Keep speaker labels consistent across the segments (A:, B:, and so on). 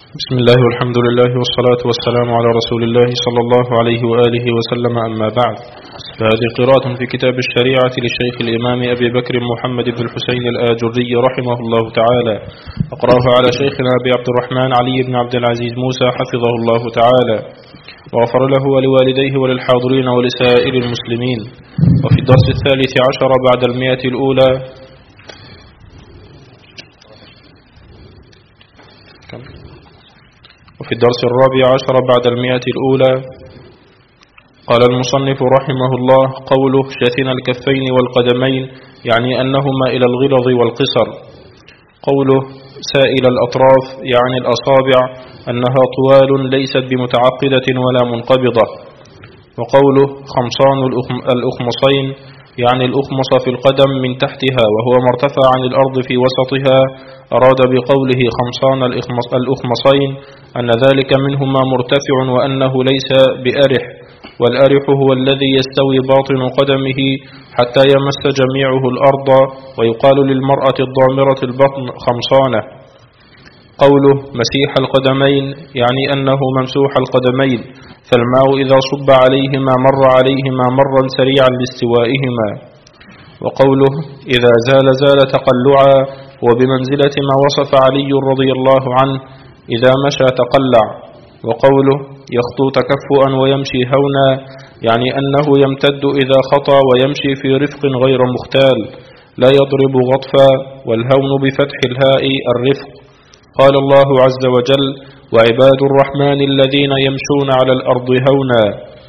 A: بسم الله والحمد لله والصلاة والسلام على رسول الله صلى الله عليه وآله وسلم. أما بعد، فهذه قراءة في كتاب الشريعة للشيخ الإمام أبي بكر محمد بن الحسين الآجري رحمه الله تعالى، أقرأها على شيخنا أبي عبد الرحمن علي بن عبد العزيز موسى حفظه الله تعالى، وغفر له ولوالديه وللحاضرين ولسائر المسلمين. وفي الدرس 13 بعد 100 الأولى وفي الدرس 14 بعد 100 الأولى قال المصنف رحمه الله: قوله شثن الكفين والقدمين يعني أنهما إلى الغلظ والقصر. قوله سائل الأطراف يعني الأصابع أنها طوال ليست بمتعقدة ولا منقبضة. وقوله خمصان الأخمصين يعني الأخمص في القدم من تحتها وهو ما ارتفع عن الأرض في وسطها. أراد بقوله خمصان الأخمصين أن ذلك منهما مرتفع وأنه ليس بأرح، والأرح هو الذي يستوي باطن قدمه حتى يمس جميعه الأرض، ويقال للمرأة الضامرة البطن خمصانة. قوله مسيح القدمين يعني أنه ممسوح القدمين، فالماء إذا صب عليهما مر عليهما مرا سريعا لاستوائهما. وقوله إذا زال تقلعا وبمنزلة ما وصف علي رضي الله عنه إذا مشى تقلع. وقوله يخطو تكفؤا ويمشي هونا يعني أنه يمتد إذا خطى ويمشي في رفق غير مختال، لا يضرب غطفا، والهون بفتح الهاء الرفق. قال الله عز وجل: وعباد الرحمن الذين يمشون على الأرض هونا.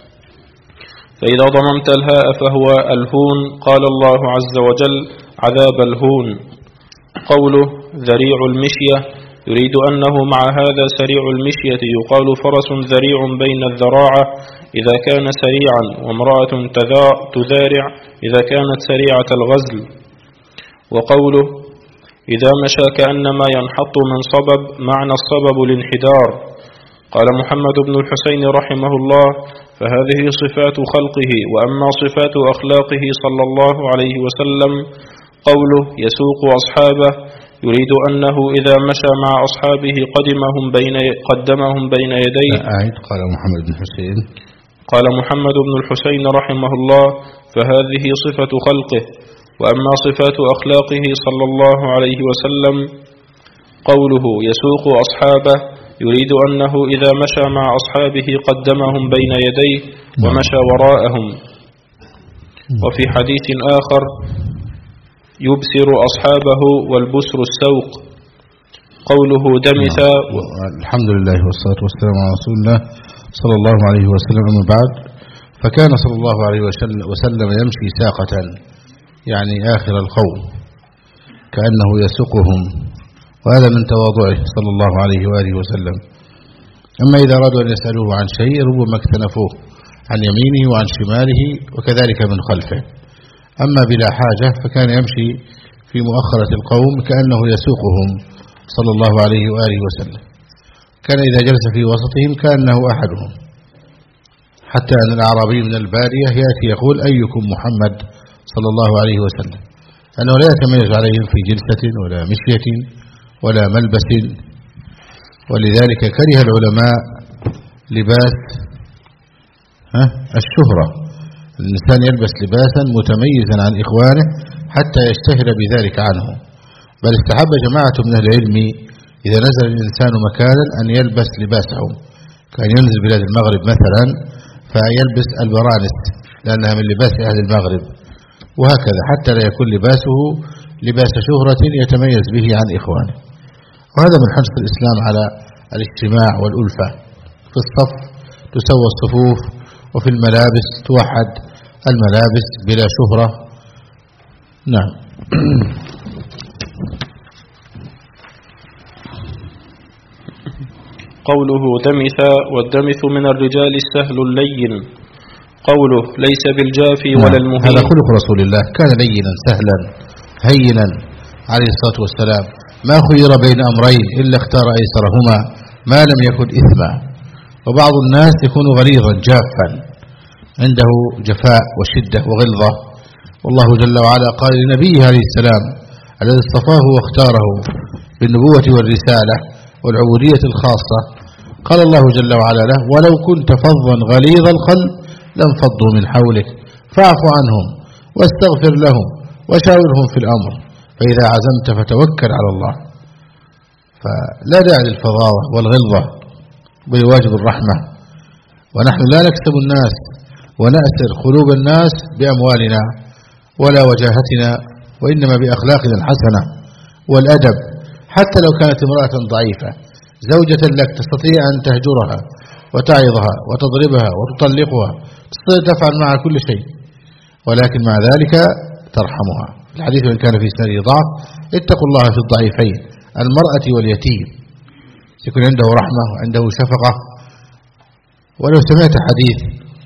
A: فإذا ضممت الهاء فهو الهون. قال الله عز وجل: عذاب الهون. قوله ذريع المشية يريد أنه مع هذا سريع المشية، يقال فرس ذريع بين الذراعة إذا كان سريعا، وامرأة تذارع إذا كانت سريعة الغزل. وقوله إذا مشى كأنما ينحط من صبب، معنى الصبب الانحدار. قال محمد بن الحسين رحمه الله: فهذه صفات خلقه، وأما صفات أخلاقه صلى الله عليه وسلم قوله يسوق أصحابه يريد أنه إذا مشى مع أصحابه قدمهم بين يديه.
B: قال محمد بن حسين
A: قال محمد بن الحسين رحمه الله: فهذه صفة خلقه، وأما صفات أخلاقه صلى الله عليه وسلم قوله يسوق أصحابه يريد أنه إذا مشى مع أصحابه قدمهم بين يديه ومشى وراءهم. وفي حديث آخر يبسر أصحابه والبسر السوق. قوله دمث.
B: الحمد لله والصلاة والسلام على رسول الله صلى الله عليه وسلم. أما بعد، فكان صلى الله عليه وسلم يمشي ساقة يعني آخر القوم كأنه يسوقهم، وهذا من تواضعه صلى الله عليه وآله وسلم. أما إذا أرادوا أن يسألوه عن شيء ربما اكتنفوه عن يمينه وعن شماله وكذلك من خلفه. أما بلا حاجة فكان يمشي في مؤخرة القوم كأنه يسوقهم صلى الله عليه وآله وسلم. كان إذا جلس في وسطهم كأنه أحدهم، حتى أن الأعرابي من البادية يأتي يقول أيكم محمد صلى الله عليه وسلم، أنه لا يتميز عليهم في جلسة ولا مشية ولا ملبس. ولذلك كره العلماء لباس الشهرة، الإنسان يلبس لباسا متميزا عن إخوانه حتى يشتهر بذلك عنه، بل استحب جماعة من العلم إذا نزل الإنسان مكانا أن يلبس لباسهم، كان ينزل بلاد المغرب مثلا فيلبس البرانس لأنها من لباس أهل المغرب، وهكذا حتى لا يكون لباسه لباس شهرة يتميز به عن إخوانه. وهذا من حرص الإسلام على الاجتماع والألفة. في الصف تسوى الصفوف، وفي الملابس توحد الملابس بلا شهرة. نعم.
A: قوله دمث، والدمث من الرجال السهل اللين. قوله ليس بالجافي ولا المهين.
B: هذا خلق رسول الله، كان لينا سهلا هينا عليه الصلاة والسلام، ما خير بين أمرين إلا اختار أيسرهما ما لم يكن إثما. وبعض الناس يكون غليظا جافا عنده جفاء وشدة وغلظة، والله جل وعلا قال لنبيه عليه السلام الذي اصطفاه واختاره بالنبوة والرسالة والعبودية الخاصة. قال الله جل وعلا له: ولو كنت فظا غليظ القلب لانفضوا من حولك فاعف عنهم واستغفر لهم وشاورهم في الأمر فإذا عزمت فتوكل على الله. فلا داعي للفظاظة والغلظة، بل واجب الرحمة. ونحن لا نكسب الناس ونأسر قلوب الناس بأموالنا ولا وجاهتنا، وإنما بأخلاقنا الحسنة والأدب. حتى لو كانت امرأة ضعيفة زوجة لك تستطيع أن تهجرها وتعظها وتضربها وتطلقها، تستطيع تفعل معها كل شيء، ولكن مع ذلك ترحمها. الحديث إن كان في سنده ضعف: اتقوا الله في الضعيفين المرأة واليتيم، يكون عنده رحمة وعنده شفقة. ولو سمعت حديث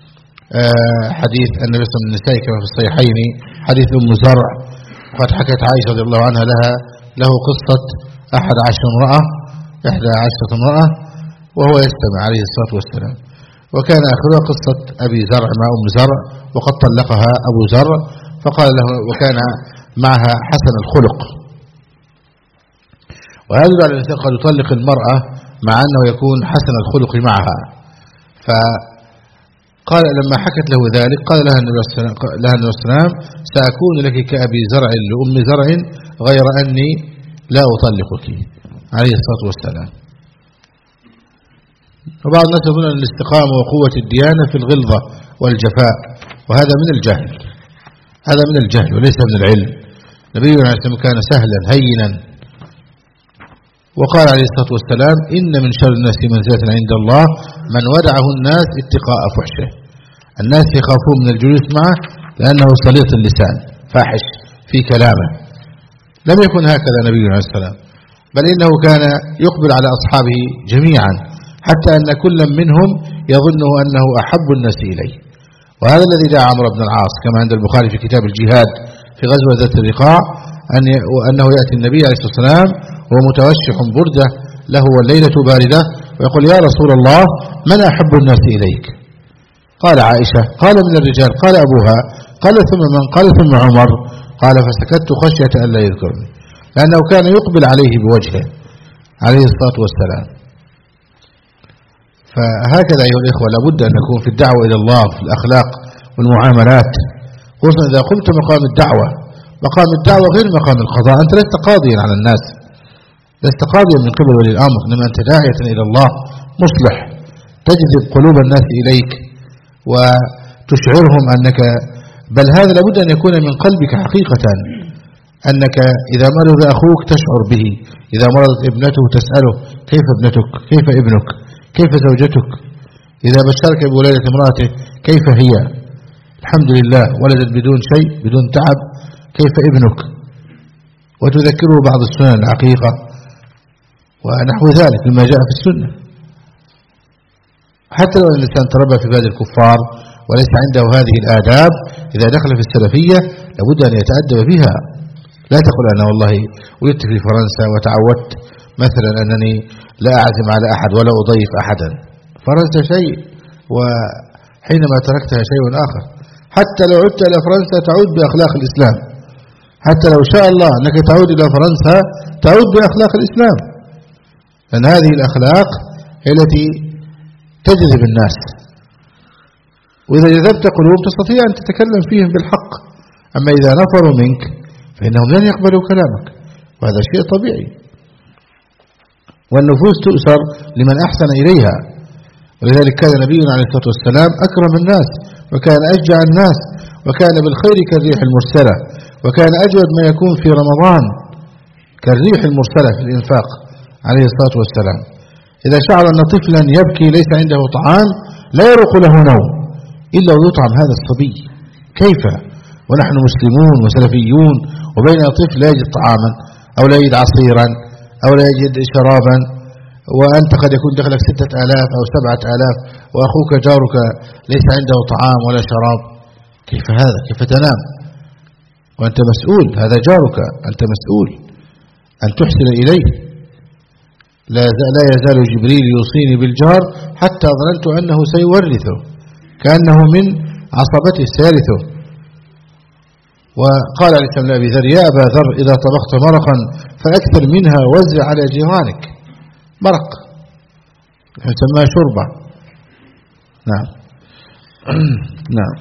B: النبي صلى الله عليه وسلم كما في الصحيحين، حديث أم زرع، قد حكت عائشة رضي الله عنها له قصة 11 امرأة وهو يستمع عليه الصلاة والسلام، وكان آخرها قصة أبي زرع مع أم زرع، وقد طلقها أبو زرع فقال له، وكان معها حسن الخلق. وهذا يدل على الإنسان قد يطلق المرأة مع أنه يكون حسن الخلق معها. فقال لما حكت له ذلك قال لها النبي صلى الله عليه وسلم: سأكون لك كأبي زرع لأم زرع غير أني لا أطلقك، عليه الصلاة والسلام. وبعض الناس يقولون أن الاستقامة وقوة الديانة في الغلظة والجفاء، وهذا من الجهل، هذا من الجهل وليس من العلم. نبينا عليه الصلاة والسلام كان سهلا هينا، وقال عليه الصلاة والسلام: إن من شر الناس منزلة عند الله من ودعه الناس اتقاء فحشه. الناس يخافون من الجلوس معه لأنه سليط اللسان فاحش في كلامه. لم يكن هكذا نبينا عليه السلام، بل إنه كان يقبل على أصحابه جميعا، حتى أن كل منهم يظنه أنه أحب الناس إليه. وهذا الذي دعا عمرو بن العاص كما عند البخاري في كتاب الجهاد في غزوة ذات الرقاع، أنه يأتي النبي عليه الصلاة والسلام وهو متوشح بردة له والليلة باردة، ويقول: يا رسول الله، من أحب الناس إليك؟ قال: عائشة. قال: من الرجال؟ قال: أبوها. قال: ثم من؟ قال: ثم عمر. قال: فسكت خشية أن لا يذكرني، لأنه كان يقبل عليه بوجهه عليه الصلاة والسلام. فهكذا أيها الإخوة لابد أن نكون في الدعوة إلى الله في الأخلاق والمعاملات، خصوصا إذا قمت مقام الدعوة. مقام الدعوة غير مقام القضاء، أنت لست قاضيا على الناس، لست قاضيا من قبل ولي الأمر، إنما أنت داعية إلى الله مصلح، تجذب قلوب الناس إليك وتشعرهم أنك، بل هذا لابد أن يكون من قلبك حقيقة، أنك إذا مرض أخوك تشعر به، إذا مرضت ابنته تسأله: كيف ابنتك؟ كيف ابنك؟ كيف زوجتك؟ إذا بشرك بولادة امرأته كيف هي؟ الحمد لله ولدت بدون شيء بدون تعب، كيف ابنك؟ وتذكره بعض السنن العقيقة ونحو ذلك مما جاء في السنة. حتى لو الإنسان تربى في بلاد الكفار وليس عنده هذه الآداب، إذا دخل في السلفية لابد أن يتأدب بها. لا تقول أنا والله ولدت في فرنسا وتعودت مثلا أنني لا أعزم على أحد ولا أضيف أحدا. فرنسا شيء وحينما تركتها شيء آخر. حتى لو عدت إلى فرنسا تعود بأخلاق الإسلام، حتى لو شاء الله أنك تعود إلى فرنسا تعود بأخلاق الإسلام، لأن هذه الأخلاق هي التي تجذب الناس. وإذا جذبت قلوب تستطيع أن تتكلم فيهم بالحق. أما إذا نفروا منك فإنهم لن يقبلوا كلامك، وهذا شيء طبيعي. والنفوس تؤسر لمن أحسن إليها، ولذلك كان نبينا عليه الصلاة والسلام أكرم الناس، وكان أشجع الناس، وكان بالخير كالريح المرسلة، وكان أجود ما يكون في رمضان كالريح المرسلة في الإنفاق عليه الصلاة والسلام. إذا شعر أن طفلا يبكي ليس عنده طعام لا يروق له نوم إلا ويطعم هذا الصبي. كيف ونحن مسلمون وسلفيون وبين طفل لا يجد طعاما أو لا يجد عصيرا أو لا يجد شرابا، وأنت قد يكون دخلك 6000 أو 7000 وأخوك جارك ليس عنده طعام ولا شراب؟ كيف هذا؟ كيف تنام وأنت مسؤول؟ هذا جارك، أنت مسؤول أن تحسن إليه. لا يزال جبريل يوصيني بالجار حتى ظننت أنه سيورثه، كأنه من عصبته سيرثه. وقال عليه السلام لأبي ذر: يا أبا ذر، إذا طبخت مرقا فأكثر منها وزع على جيرانك. مرق يسمى شوربة. نعم. نعم.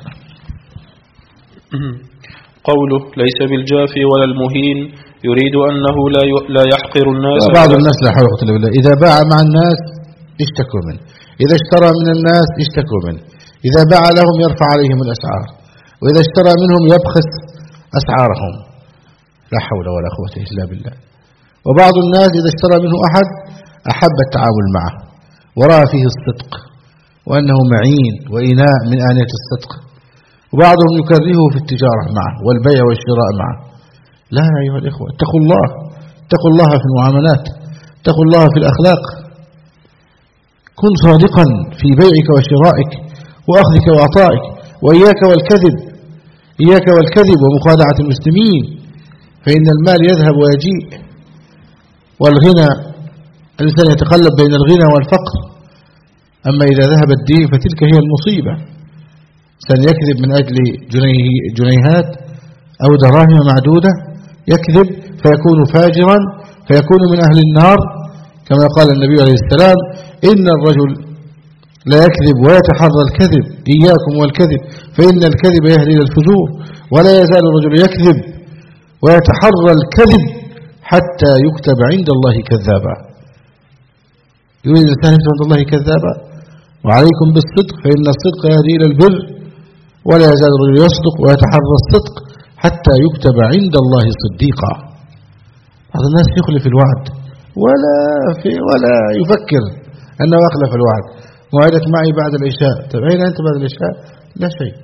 A: قوله ليس بالجافي ولا المهين يريد أنه لا يحقر الناس.
B: بعض الناس لا حول ولا قوة إلا بالله إذا باع مع الناس اشتكوا منه، إذا اشترى من الناس اشتكوا منه، إذا باع لهم يرفع عليهم الأسعار، وإذا اشترى منهم يبخس أسعارهم. لا حول ولا قوة إلا بالله. وبعض الناس إذا اشترى منه أحد أحب التعامل معه ورأى فيه الصدق وأنه معين وإناء من آنية الصدق، وبعضهم يكرهه في التجارة معه والبيع والشراء معه. لا يا أيها الإخوة، اتقوا الله، اتقوا الله في المعاملات، اتقوا الله في الأخلاق. كن صادقا في بيعك وشرائك وأخذك وعطائك، وإياك والكذب، إياك والكذب ومخادعة المسلمين، فإن المال يذهب ويجيء. والغنى الإنسان يتقلب بين الغنى والفقر، أما إذا ذهب الدين فتلك هي المصيبة. سيكذب من أجل جنيهات أو دراهم معدودة، يكذب فيكون فاجرا، فيكون من أهل النار، كما قال النبي عليه السلام: إن الرجل لا يكذب ويتحرى الكذب، إياكم والكذب فإن الكذب يهدي إلى الفجور. ولا يزال الرجل يكذب ويتحرى الكذب حتى يكتب عند الله كذابا. يريد الإنسان يكتب عند الله كذابا. وعليكم بالصدق فإن الصدق يهدي إلى البر. ولا يزال الرجل يصدق ويتحرى الصدق حتى يكتب عند الله صديقا. بعض الناس يخلف الوعد ولا يفكر أنه أخلف الوعد. وعدت معي بعد العشاء. طيب أين أنت بعد العشاء؟ لا شيء.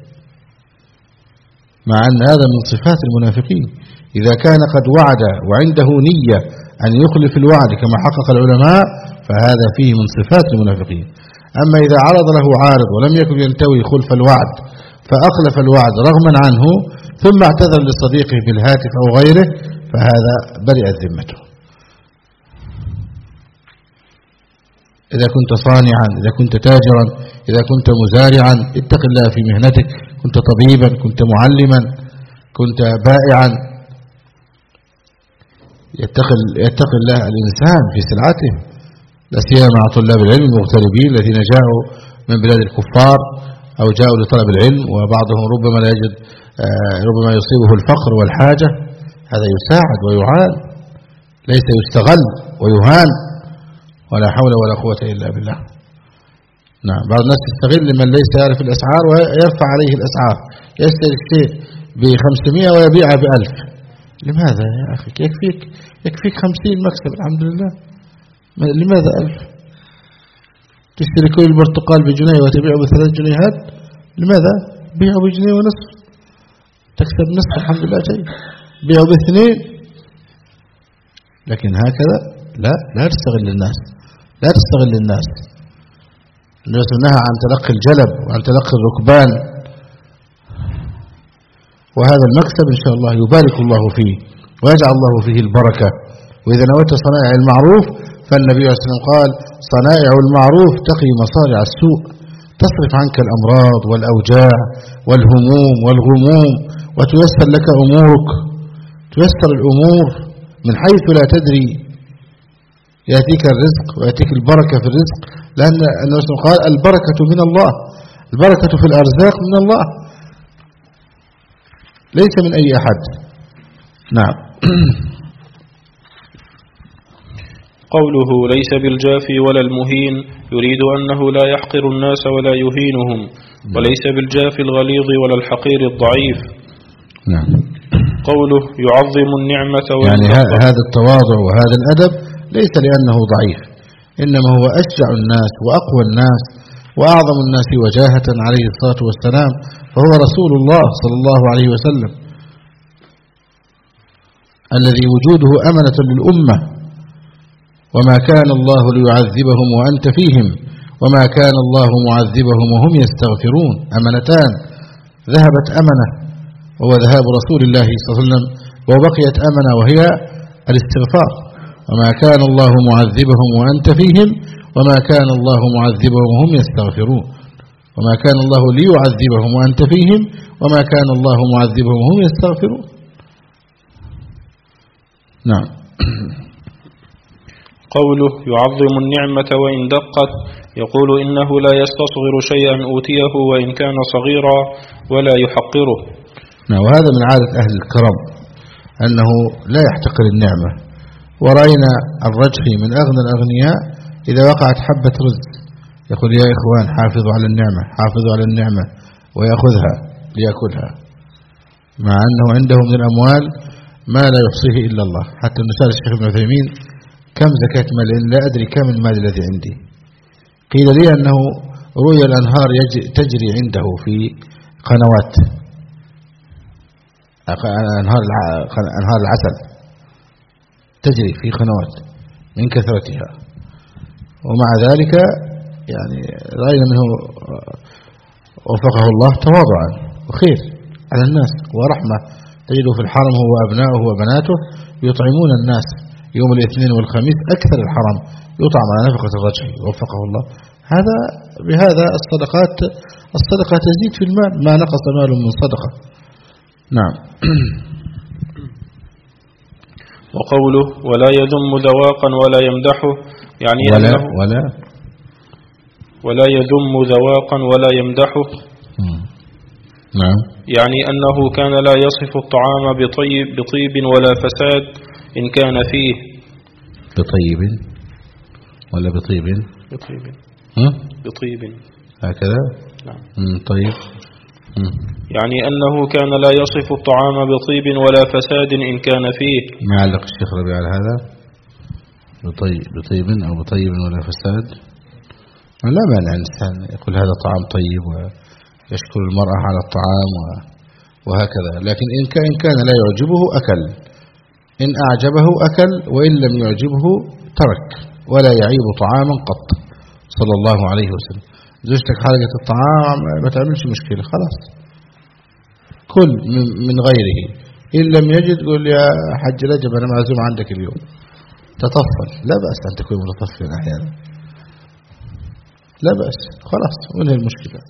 B: مع أن هذا من صفات المنافقين. إذا كان قد وعد وعنده نية أن يخلف الوعد كما حقق العلماء فهذا فيه من صفات المنافقين. أما إذا عرض له عارض ولم يكن ينتوي خلف الوعد فأخلف الوعد رغما عنه ثم اعتذر لصديقه بالهاتف أو غيره فهذا برئت ذمته. إذا كنت صانعا، إذا كنت تاجرا، إذا كنت مزارعا اتق الله في مهنتك، كنت طبيبا، كنت معلما، كنت بائعا، يتقي الله الإنسان في سلعته، لا سيما مع طلاب العلم المغتربين الذين جاءوا من بلاد الكفار أو جاءوا لطلب العلم، وبعضهم ربما لا يجد، ربما يصيبه الفقر والحاجة. هذا يساعد ويعان، ليس يستغل ويهان. ولا حول ولا قوة إلا بالله. نعم. بعض الناس يستغل من ليس يعرف الأسعار ويرفع عليه الأسعار، يشتري الشيء ب500 ويبيعها ب1000. لماذا يا أخي؟ يكفيك 50 مكسب الحمد لله. لماذا 1000؟ تشتري كل البرتقال بجنيه وتبيعه ب3 جنيهات. لماذا؟ بيعه بجنيه ونصف تكسب نصف الحمد لله شيء. بيعه ب2. لكن هكذا لا تستغل الناس، لا تستغل الناس. الناس نهى عن تلقي الجلب وعن تلقي الركبان. وهذا المكسب إن شاء الله يبارك الله فيه ويجعل الله فيه البركة. وإذا نويت صنائع المعروف فالنبي عليه الصلاة والسلام قال: صنائع المعروف تقي مصارع السوء، تصرف عنك الأمراض والأوجاع والهموم والغموم، وتيسر لك أمورك، تيسر الأمور من حيث لا تدري. يأتيك الرزق ويأتيك البركة في الرزق، لأن النبي قال: البركة من الله، البركة في الأرزاق من الله ليس من أي أحد. نعم.
A: قوله ليس بالجافي ولا المهين يريد أنه لا يحقر الناس ولا يهينهم، وليس بالجافي الغليظ ولا الحقير الضعيف.
B: نعم.
A: قوله يعظم النعمة
B: يعني هذا التواضع وهذا الأدب ليس لأنه ضعيف، إنما هو أشجع الناس وأقوى الناس وأعظم الناس وجاهة عليه الصلاة والسلام، فهو رسول الله صلى الله عليه وسلم الذي وجوده أمنة للأمة. وما كان الله ليعذبهم وأنت فيهم وما كان الله معذبهم وهم يستغفرون. أمنتان، ذهبت أمنة وهو ذهاب رسول الله صلى الله عليه وسلم، وبقيت أمنة وهي الاستغفار. وما كان الله معذبهم وأنت فيهم وما كان الله معذبهم وهم يستغفرون. وما كان الله ليعذبهم وأنت فيهم وما كان الله معذبهم وهم يستغفرون. نعم.
A: قوله يعظم النعمة وإن دقت، يقول إنه لا يستصغر شيئا أوتيه وإن كان صغيرا ولا يحقره.
B: وهذا من عادة أهل الكرم أنه لا يحتقر النعمة. ورأينا الرجحي من أغنى الأغنياء إذا وقعت حبة رزق يقول يا إخوان حافظوا على النعمة، حافظوا على النعمة، ويأخذها ليأكلها، مع أنه عنده من الأموال ما لا يحصيه إلا الله. حتى نسأل الشيخ ابن عثيمين كم زكاة مال؟ لا أدري كم المال الذي عندي. قيل لي أنه رؤيا الأنهار تجري عنده في قنوات، أنهار العسل تجري في قنوات من كثرتها. ومع ذلك يعني رأينا منه وفقه الله تواضعا وخير على الناس ورحمة. تجده في الحرم هو وأبنائه وبناته يطعمون الناس يوم الاثنين والخميس، أكثر الحرم يطعم على نفقة الرجحي وفقه الله. بهذا الصدقة تزيد في المال، ما نقص مال من صدقة. نعم.
A: وقوله ولا يذم ذواقا ولا يمدحه، يعني ولا يذم ذواقا ولا يمدحه.
B: نعم.
A: يعني أنه كان لا يصف الطعام بطيب ولا فساد إن كان فيه.
B: بطيب ولا بطيب؟
A: بطيب
B: هكذا.
A: نعم.
B: طيب.
A: يعني أنه كان لا يصف الطعام بطيب ولا فساد إن كان فيه.
B: ما علق الشيخ ربيع على هذا؟ بطيب أو بطيب ولا فساد؟ لا مانع الإنسان يقول هذا طعام طيب ويشكر المرأة على الطعام وهكذا، لكن إن كان لا يعجبه أكل، إن أعجبه أكل، وإن لم يعجبه ترك، ولا يعيب طعاما قط صلى الله عليه وسلم. زوجتك حرقت الطعام ما تعملش مشكلة، خلاص كل من غيره. إن لم يجد قل يا حج رجب أنا معزوم عندك اليوم، تطفل، لا بأس أن تكون متطفلا أحيانا، لا بأس، خلاص وانهي المشكلة.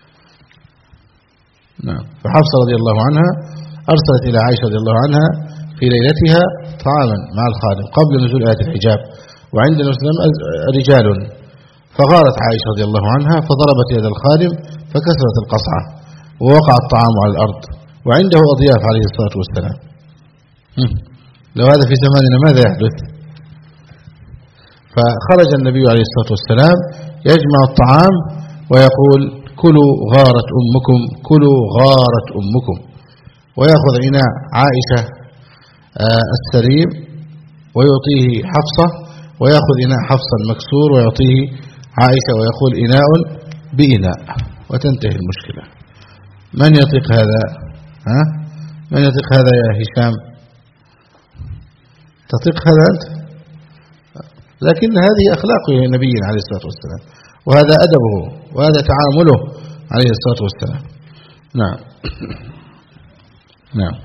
B: نعم. فحفصة رضي الله عنها أرسلت إلى عائشة رضي الله عنها في ليلتها طعاما مع الخادم قبل نزول آية الحجاب، وعندنا رجال، فغارت عائشة رضي الله عنها فضربت يد الخادم فكسرت القصعة ووقع الطعام على الأرض، وعنده أضياف عليه الصلاة والسلام. لو هذا في زماننا ماذا يحدث؟ فخرج النبي عليه الصلاة والسلام يجمع الطعام ويقول كلوا غارت أمكم، كلوا غارت أمكم، ويأخذ إناء عائشة السليم ويعطيه حفصة، ويأخذ إناء حفصة المكسور ويعطيه عائشة، ويقول إناء بإناء، وتنتهي المشكلة. من يطيق هذا؟ من يطيق هذا يا هشام؟ تطيق هذا أنت؟ لكن هذه أخلاق نبينا عليه الصلاة والسلام، وهذا أدبه، وهذا تعامله عليه الصلاة والسلام. نعم. نعم.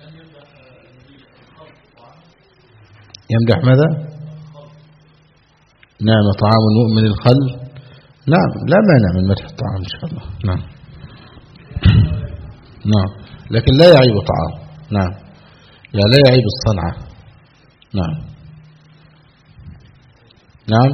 B: يمدح ماذا؟ نعم. طعام المؤمن الخل. نعم، لا مانع من مدح الطعام إن شاء الله. نعم. نعم، لكن لا يعيب طعام. نعم، لا يعيب الصنعة. نعم. نعم.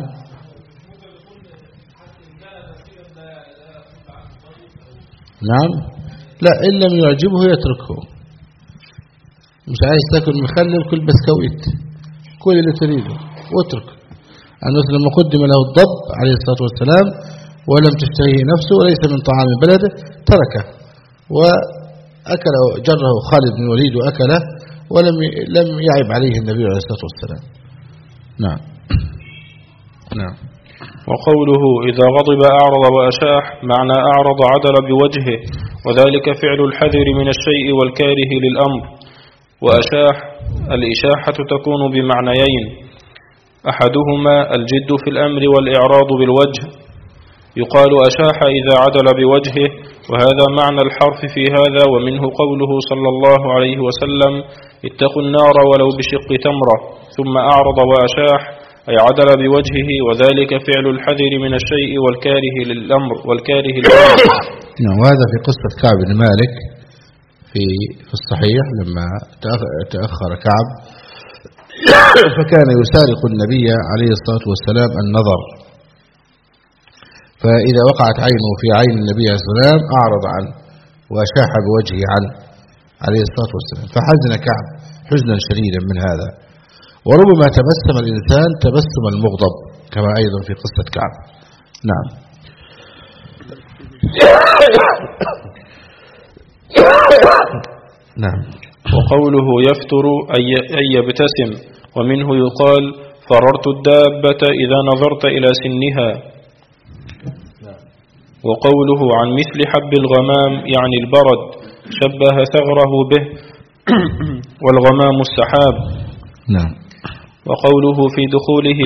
B: نعم. لا، إن لم يعجبه يتركه. مش عايز تاكل مخلل كل بسكويت، كل اللي تريده واترك. أنه لما قدم له الضب عليه الصلاة والسلام ولم تشتهيه نفسه وليس من طعام بلده تركه، وأكله جره خالد بن الوليد وأكله، ولم يعب عليه النبي عليه الصلاة والسلام. نعم. نعم.
A: وقوله إذا غضب أعرض وأشاح، معنى أعرض عدل بوجهه، وذلك فعل الحذر من الشيء والكاره للأمر. وأشاح الإشاحة تكون بمعنيين، أحدهما الجد في الأمر والإعراض بالوجه، يقال أشاح إذا عدل بوجهه، وهذا معنى الحرف في هذا. ومنه قوله صلى الله عليه وسلم اتقوا النار ولو بشق تمرة، ثم أعرض وأشاح أي عدل بوجهه، وذلك فعل الحذر من الشيء والكاره للأمر.
B: وهذا في قصة كعب بن مالك في الصحيح، لما تأخر كعب فكان يسارق النبي عليه الصلاة والسلام النظر، فإذا وقعت عينه في عين النبي عليه الصلاة والسلام أعرض عنه وأشاح بوجهه عنه عليه الصلاة والسلام، فحزن كعب حزنا شديدا من هذا. وربما تبسم الإنسان تبسم المغضب كما أيضا في قصة كعب. نعم. نعم.
A: وقوله يفتر أي يبتسم، ومنه يقال فررت الدابة إذا نظرت إلى سنها. وقوله عن مثل حب الغمام يعني البرد، شبه ثغره به والغمام السحاب.
B: نعم.
A: وقوله في دخوله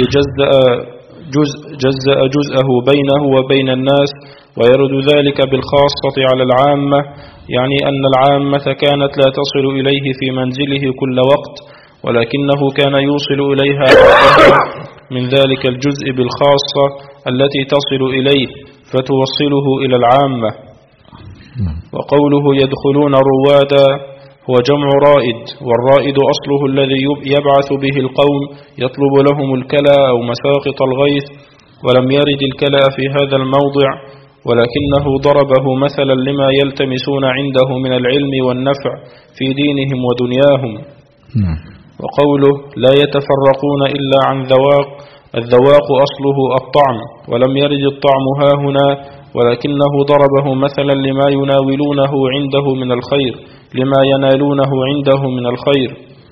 A: جزأ جزءه بينه وبين الناس، ويرد ذلك بالخاصة على العامة، يعني أن العامة كانت لا تصل إليه في منزله كل وقت، ولكنه كان يوصل إليها من ذلك الجزء بالخاصة التي تصل إليه فتوصله إلى العامة. وقوله يدخلون روادا هو جمع رائد، والرائد أصله الذي يبعث به القوم يطلب لهم الكلى أو مساقط الغيث، ولم يرد الكلى في هذا الموضع، ولكنه ضربه مثلا لما يلتمسون عنده من العلم والنفع في دينهم ودنياهم. وقوله لا يتفرقون إلا عن ذواق، الذواق أصله الطعم، ولم يرد الطعم هاهنا، ولكنه ضربه مثلا لما يناولونه عنده من الخير، لما ينالونه عنده من الخير.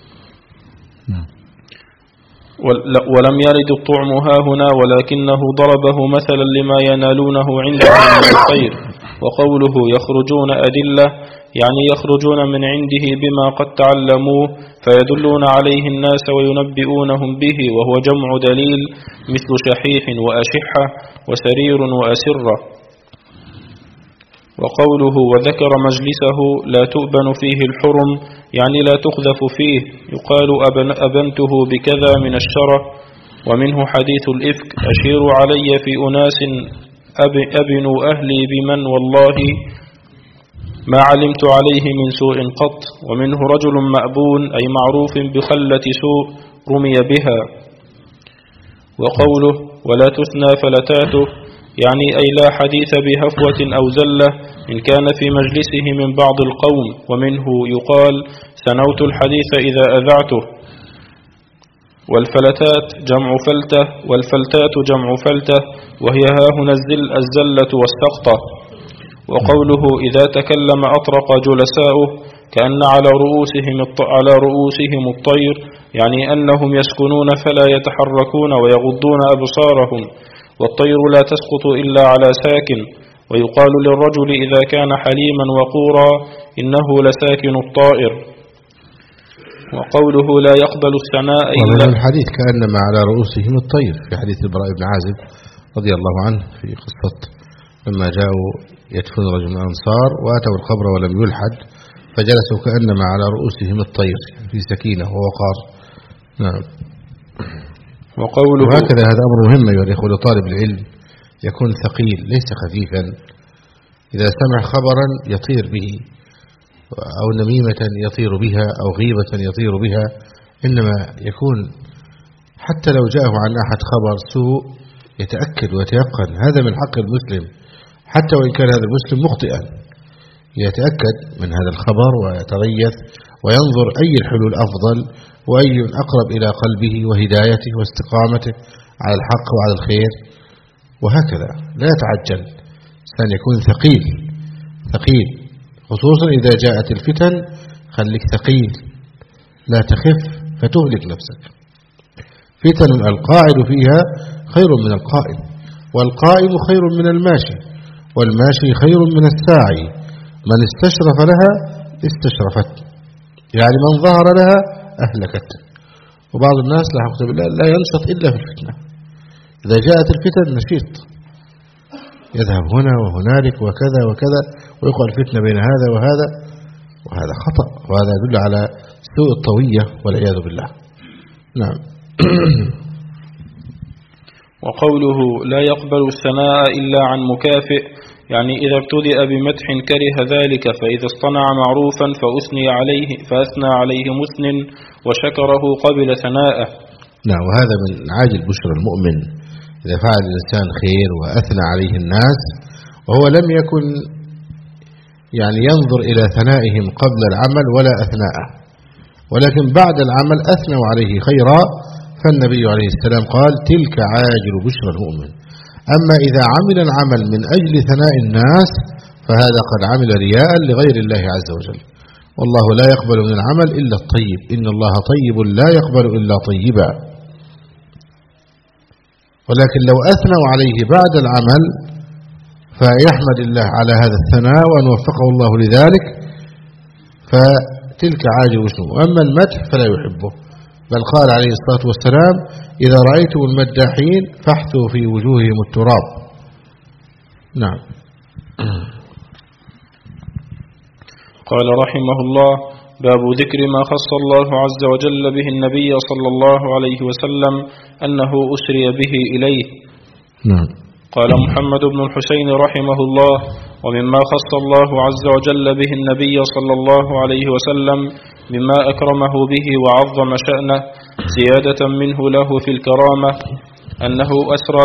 A: ولم يرد الطعم هاهنا، ولكنه ضربه مثلا لما ينالونه عنده من الخير. وقوله يخرجون أدلة، يعني يخرجون من عنده بما قد تعلموه فيدلون عليه الناس وينبئونهم به، وهو جمع دليل مثل شحيح وأشحة وسرير وأسرة. وقوله وذكر مجلسه لا تؤبن فيه الحرم، يعني لا تخذف فيه، يقال أبنته بكذا من الشرف. ومنه حديث الإفك أشير علي في أناس أبنوا أهلي بمن والله ما علمت عليه من سوء قط. ومنه رجل مأبون أي معروف بخلة سوء رمي بها. وقوله ولا تثنى فلتاته، يعني أي لا حديث بهفوة أو زلة إن كان في مجلسه من بعض القوم. ومنه يقال سنوت الحديث إذا أذعته. والفلتات جمع فلتة، والفلتات جمع فلتة، وهي هاهنا الزلة والسقطة. وقوله إذا تكلم أطرق جلساؤه، كأن على رؤوسهم الطير، يعني أنهم يسكنون فلا يتحركون ويغضون أبصارهم، والطير لا تسقط إلا على ساكن. ويقال للرجل إذا كان حليما وقورا إنه لساكن الطائر. وقوله لا يقبل الثناء إلا
B: الحديث كأنما على رؤوسهم الطير في حديث البراء بن عازب رضي الله عنه في قصة لما جاءوا يدفن رجل من الأنصار وأتوا القبر ولم يلحد فجلسوا كأنما على رؤوسهم الطير في سكينة ووقار. نعم.
A: وقوله
B: وهكذا هذا أمر مهم أيها الإخوة لطالب العلم، يكون ثقيل ليس خفيفا. إذا سمع خبرا يطير به، أو نميمة يطير بها، أو غيبة يطير بها، إنما يكون حتى لو جاءه عن أحد خبر سوء يتأكد ويتيقن. هذا من حق المسلم، حتى وإن كان هذا المسلم مخطئا يتأكد من هذا الخبر ويتريث وينظر أي الحلول أفضل وأي أقرب إلى قلبه وهدايته واستقامته على الحق وعلى الخير، وهكذا لا يتعجل. إنسان يكون ثقيل خصوصا إذا جاءت الفتن. خليك ثقيل لا تخف فتهلك نفسك. فتن القاعد فيها خير من القائم، والقائم خير من الماشي، والماشي خير من الساعي. من استشرف لها استشرفت، يعني من ظهر لها أهلكت. وبعض الناس لا حقيقة بالله لا ينشط إلا في الفتنة. إذا جاءت الفتن نشيط، يذهب هنا وهنالك وكذا وكذا ويقع الفتنة بين هذا وهذا، وهذا خطأ، وهذا يدل على سوء الطوية والعياذ بالله. نعم.
A: وقوله لا يقبل الثناء إلا عن مكافئ، يعني إذا ابتدأ بمدح كره ذلك، فإذا اصطنع معروفا فأثنى عليه مثن وشكره قبل ثناءه.
B: نعم، وهذا من عاجل بشرى المؤمن إذا فعل الإنسان خير وأثنى عليه الناس وهو لم يكن يعني ينظر إلى ثنائهم قبل العمل ولا أثناءه، ولكن بعد العمل أثنوا عليه خيرا، فالنبي عليه السلام قال تلك عاجل بشرى المؤمن. أما إذا عمل العمل من أجل ثناء الناس فهذا قد عمل رياء لغير الله عز وجل، والله لا يقبل من العمل إلا الطيب، إن الله طيب لا يقبل إلا طيبا. ولكن لو أثنوا عليه بعد العمل فيحمد الله على هذا الثناء وأن وفقه الله لذلك، فتلك عاجل بشرى. وأما المدح فلا يحبه، بل قال عليه الصلاة والسلام إذا رأيتم المداحين فاحثوا في وجوههم التراب. نعم.
A: قال رحمه الله: باب ذكر ما خص الله عز وجل به النبي صلى الله عليه وسلم أنه أسري به إليه.
B: نعم.
A: قال محمد بن الحسين رحمه الله: ومما خص الله عز وجل به النبي صلى الله عليه وسلم مما أكرمه به وعظم شأنه زيادة منه له في الكرامة أنه أسري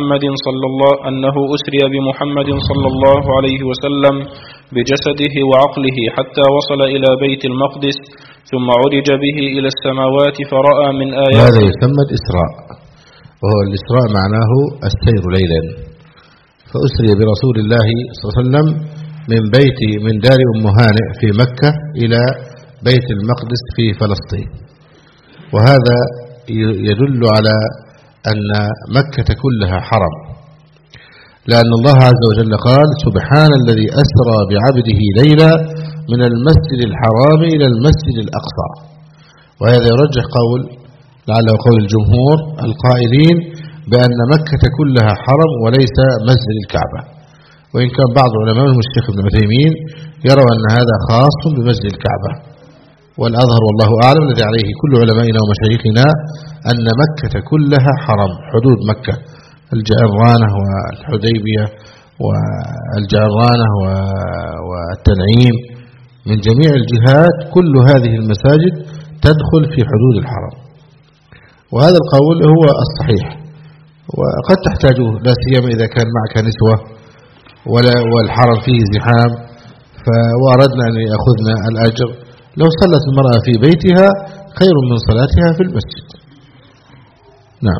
A: بمحمد صلى الله عليه وسلم بجسده وعقله حتى وصل إلى بيت المقدس، ثم عرج به إلى السماوات فرأى من آيات.
B: هذا يسمى الإسراء، وهو الإسراء معناه السير ليلا، فأسري برسول الله صلى الله عليه وسلم من دار أم هانئ في مكة إلى بيت المقدس في فلسطين. وهذا يدل على أن مكة كلها حرم، لأن الله عز وجل قال سبحان الذي أسرى بعبده ليلا من المسجد الحرام إلى المسجد الأقصى. وهذا يرجح قول لعله قول الجمهور القائلين بأن مكة كلها حرم وليس مسجد الكعبة، وإن كان بعض علماء الشيخ ابن عثيمين يرى أن هذا خاص بمسجد الكعبة، والأظهر والله أعلم الذي عليه كل علمائنا ومشايخنا أن مكة كلها حرم، حدود مكة الجعرانة والحديبية والجعرانة والتنعيم من جميع الجهات، كل هذه المساجد تدخل في حدود الحرم. وهذا القول هو الصحيح، وقد تحتاجه لا سيما إذا كان معك نسوة والحرم فيه زحام وأردنا أن يأخذنا الأجر، لو صلت المرأة في بيتها خير من صلاتها في المسجد. نعم.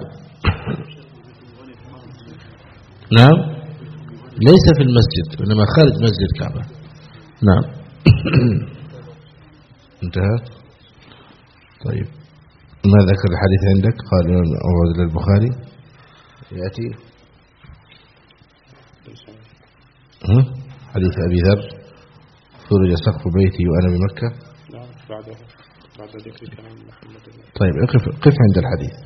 B: نعم، ليس في المسجد إنما خارج مسجد الكعبة. نعم. انتهى. طيب، ما ذكر الحديث عندك؟ قال أعود للبخاري يأتي حديث أبي ذر فرج سقف بيتي وأنا بمكة.
A: بعد ذكر كلام محمد.
B: طيب، قف عند الحديث.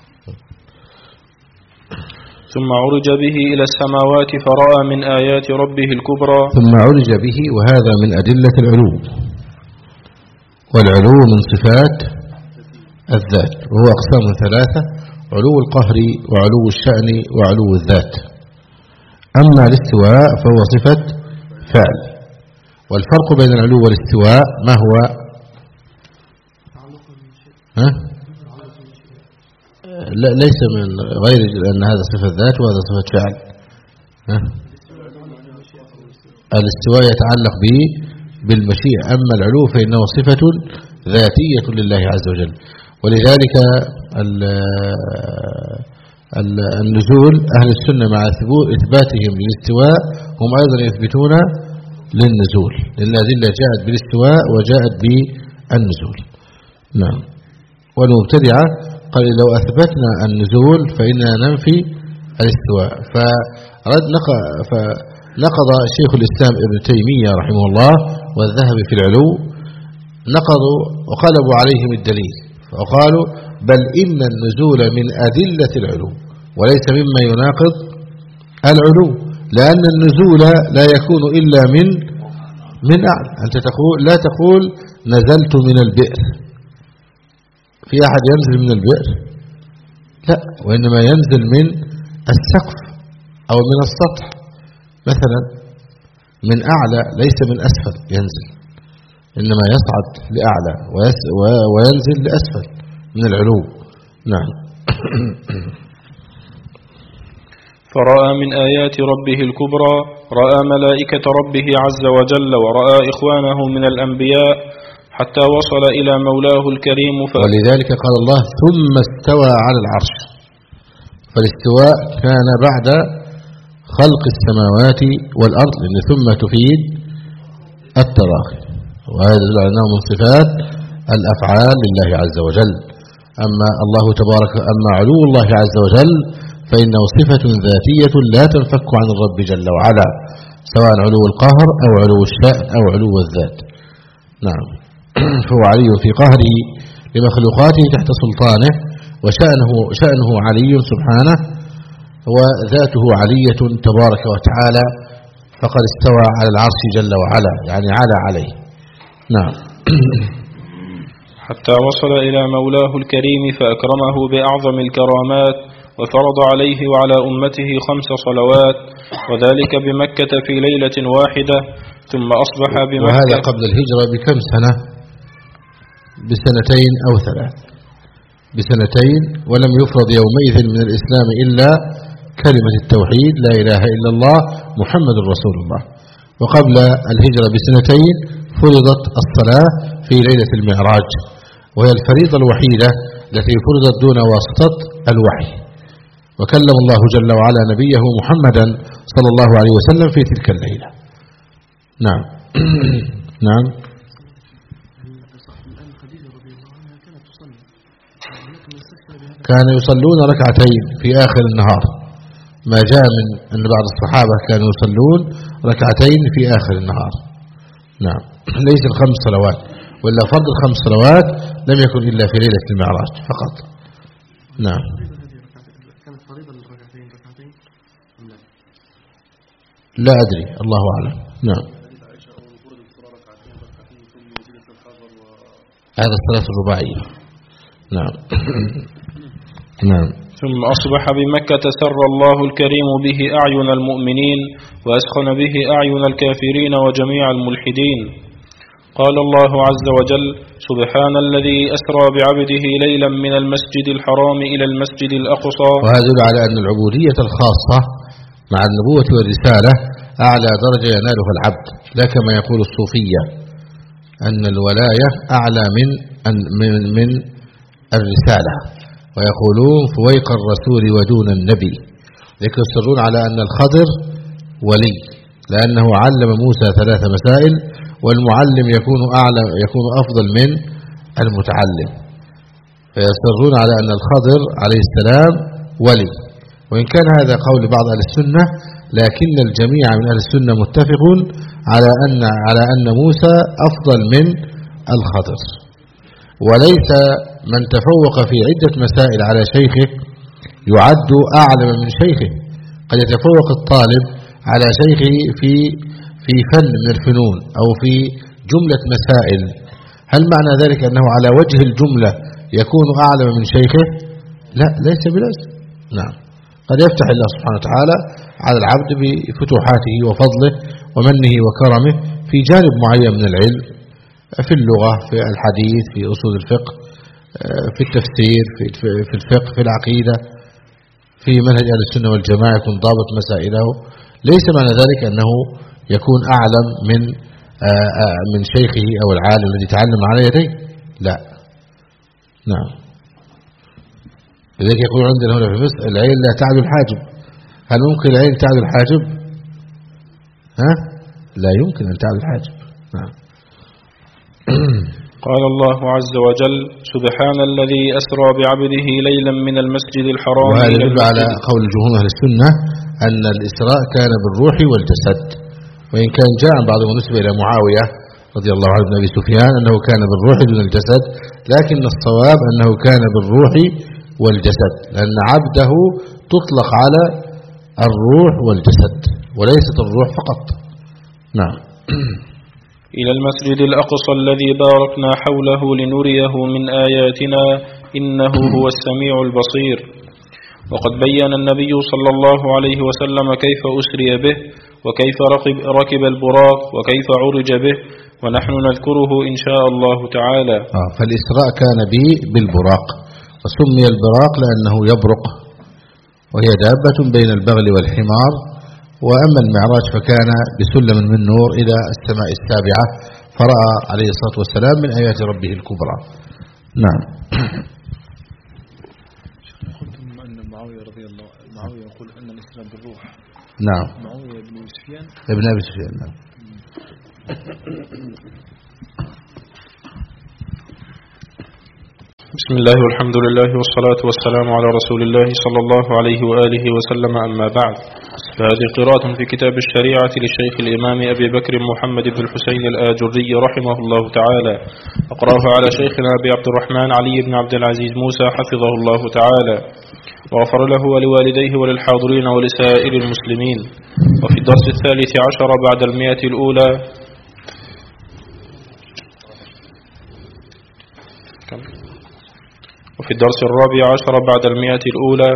A: ثم عرج به إلى السماوات فرأى من آيات ربه الكبرى.
B: ثم عرج به، وهذا من أدلة العلو، والعلو من صفات الذات، وهو أقسام ثلاثة: علو القهر وعلو الشأن وعلو الذات. أما الاستواء فهو صفة فعل. والفرق بين العلو والاستواء ما هو؟ لا، ليس من غير أن هذا صفة ذات وهذا صفة فعل. الاستواء يتعلق به بالمشيئة، أما العلو فإنه صفة ذاتية لله عز وجل. ولذلك النزول أهل السنة مع إثباتهم للاستواء هم أيضا يثبتون للنزول، لأن الأدلة جاءت بالاستواء وجاءت بالنزول. نعم. والمبتدعة قال لو أثبتنا النزول فإننا ننفي الاستواء، فنقض شيخ الإسلام ابن تيمية رحمه الله والذهبي في العلو، نقضوا وقلبوا عليهم الدليل وقالوا بل إن النزول من أدلة العلو وليس مما يناقض العلو، لأن النزول لا يكون إلا من أعلى. أنت لا تقول نزلت من البئر، في أحد ينزل من البئر؟ لا، وإنما ينزل من السقف أو من السطح. مثلا من أعلى ليس من أسفل ينزل، إنما يصعد لأعلى وينزل لأسفل من العلو. نعم.
A: فرأى من آيات ربه الكبرى، رأى ملائكة ربه عز وجل ورأى إخوانه من الأنبياء حتى وصل إلى مولاه الكريم.
B: ولذلك قال الله ثم استوى على العرش، فالاستواء كان بعد خلق السماوات والأرض، لأن ثم تفيد التراخي، وهذا يدل على أنه من صفات الأفعال لله عز وجل. أما الله تبارك، أما علو الله عز وجل فإنه صفة ذاتية لا تنفك عن الرب جل وعلا، سواء علو القهر أو علو الشأن أو علو الذات. نعم. فهو علي في قهره لمخلوقاته تحت سلطانه، وشأنه علي سبحانه، وذاته علية تبارك وتعالى، فقد استوى على العرش جل وعلا، يعني على عليه. نعم.
A: حتى وصل إلى مولاه الكريم فأكرمه بأعظم الكرامات، وفرض عليه وعلى أمته 5 صلوات، وذلك بمكة في ليلة واحدة، ثم أصبح بمكة.
B: وهذا قبل الهجرة بكم سنة؟ ب2 أو 3، ب2، ولم يفرض يومئذ من الإسلام إلا كلمة التوحيد لا إله إلا الله محمد رسول الله. وقبل الهجرة ب2 فرضت الصلاة في ليلة المعراج، وهي الفريضة الوحيدة التي فرضت دون واسطة الوحي، وكلم الله جل وعلا نبيه محمدا صلى الله عليه وسلم في تلك الليلة. نعم. نعم. كانوا يصلون ركعتين في آخر النهار، ما جاء من أن بعض الصحابة كانوا يصلون ركعتين في آخر النهار. نعم. ليس ال5 صلوات، وإلا فرض ال5 صلوات لم يكن إلا في ليلة المعراج فقط. نعم.
C: كانت فريضة للركعتين
B: لا أدري، الله أعلم. نعم. هذا الصلاة الرباعية. نعم. نعم.
A: ثم أصبح بمكة سر الله الكريم به أعين المؤمنين، وأسخن به أعين الكافرين وجميع الملحدين. قال الله عز وجل: سبحان الذي أسرى بعبده ليلا من المسجد الحرام إلى المسجد الأقصى.
B: وهذا يدل على أن العبودية الخاصة مع النبوة والرسالة أعلى درجة ينالها العبد، لا كما يقول الصوفية أن الولاية أعلى من الرسالة، ويقولون فويق الرسول ودون النبي، لكن يصرون على أن الخضر ولي لأنه علم موسى 3 مسائل، والمعلم يكون أفضل من المتعلم، فيصرون على أن الخضر عليه السلام ولي. وإن كان هذا قول بعض أهل السنة، لكن الجميع من أهل السنة متفقون على أن موسى أفضل من الخضر، وليس من تفوق في عدة مسائل على شيخه يعد أعلم من شيخه. قد يتفوق الطالب على شيخه في فن من الفنون أو في جملة مسائل، هل معنى ذلك أنه على وجه الجملة يكون أعلم من شيخه؟ لا، ليس بلازم. نعم. قد يفتح الله سبحانه وتعالى على العبد بفتوحاته وفضله ومنه وكرمه في جانب معين من العلم، في اللغة، في الحديث، في أصول الفقه، في التفسير، في الفقه، في العقيدة، في منهج أهل السنة والجماعة، يكون ضابط مسائله. ليس معنى ذلك أنه يكون أعلم من شيخه أو العالم الذي تعلم على يديه، لا. نعم. لذلك يقول عندنا هنا في مصر العين لا تعدو الحاجب. هل ممكن العين تعدو الحاجب؟ لا يمكن أن تعدو الحاجب. نعم.
A: قال الله عز وجل: سبحان الذي أسرى بعبده ليلا من المسجد الحرام.
B: وهذا يدل على قول جمهور أهل السنة أن الإسراء كان بالروح والجسد، وإن كان جاء بعض النسبة إلى معاوية رضي الله عنه بن أبي سفيان أنه كان بالروح دون الجسد، لكن الصواب أنه كان بالروح والجسد، لأن عبده تطلق على الروح والجسد وليست الروح فقط. نعم.
A: إلى المسجد الأقصى الذي باركنا حوله لنريه من آياتنا إنه هو السميع البصير. وقد بين النبي صلى الله عليه وسلم كيف أسري به وكيف ركب البراق وكيف عرج به، ونحن نذكره إن شاء الله تعالى.
B: فالإسراء كان به بالبراق، وسمي البراق لأنه يبرق، وهي دابة بين البغل والحمار. وأما المعراج فكان بسلم من نور إلى السماء السابعة، فرأى عليه الصلاة والسلام من آيات ربه الكبرى. نعم.
D: قلتم أن معاوية رضي الله معاوية يقول أن الإسراء بالروح.
B: نعم.
D: معاوية بن سفيان.
B: ابن أبي سفيان. نعم.
A: بسم الله والحمد لله والصلاة والسلام على رسول الله صلى الله عليه وآله وسلم، أما بعد، فهذه قراءة في كتاب الشريعة للشيخ الإمام أبي بكر محمد بن الحسين الآجري رحمه الله تعالى. أقرأها على شيخنا أبي عبد الرحمن علي بن عبد العزيز موسى حفظه الله تعالى، وغفر له ولوالديه وللحاضرين ولسائر المسلمين. وفي الدرس 13 بعد 100 الأولى وفي الدرس 14 بعد 100 الأولى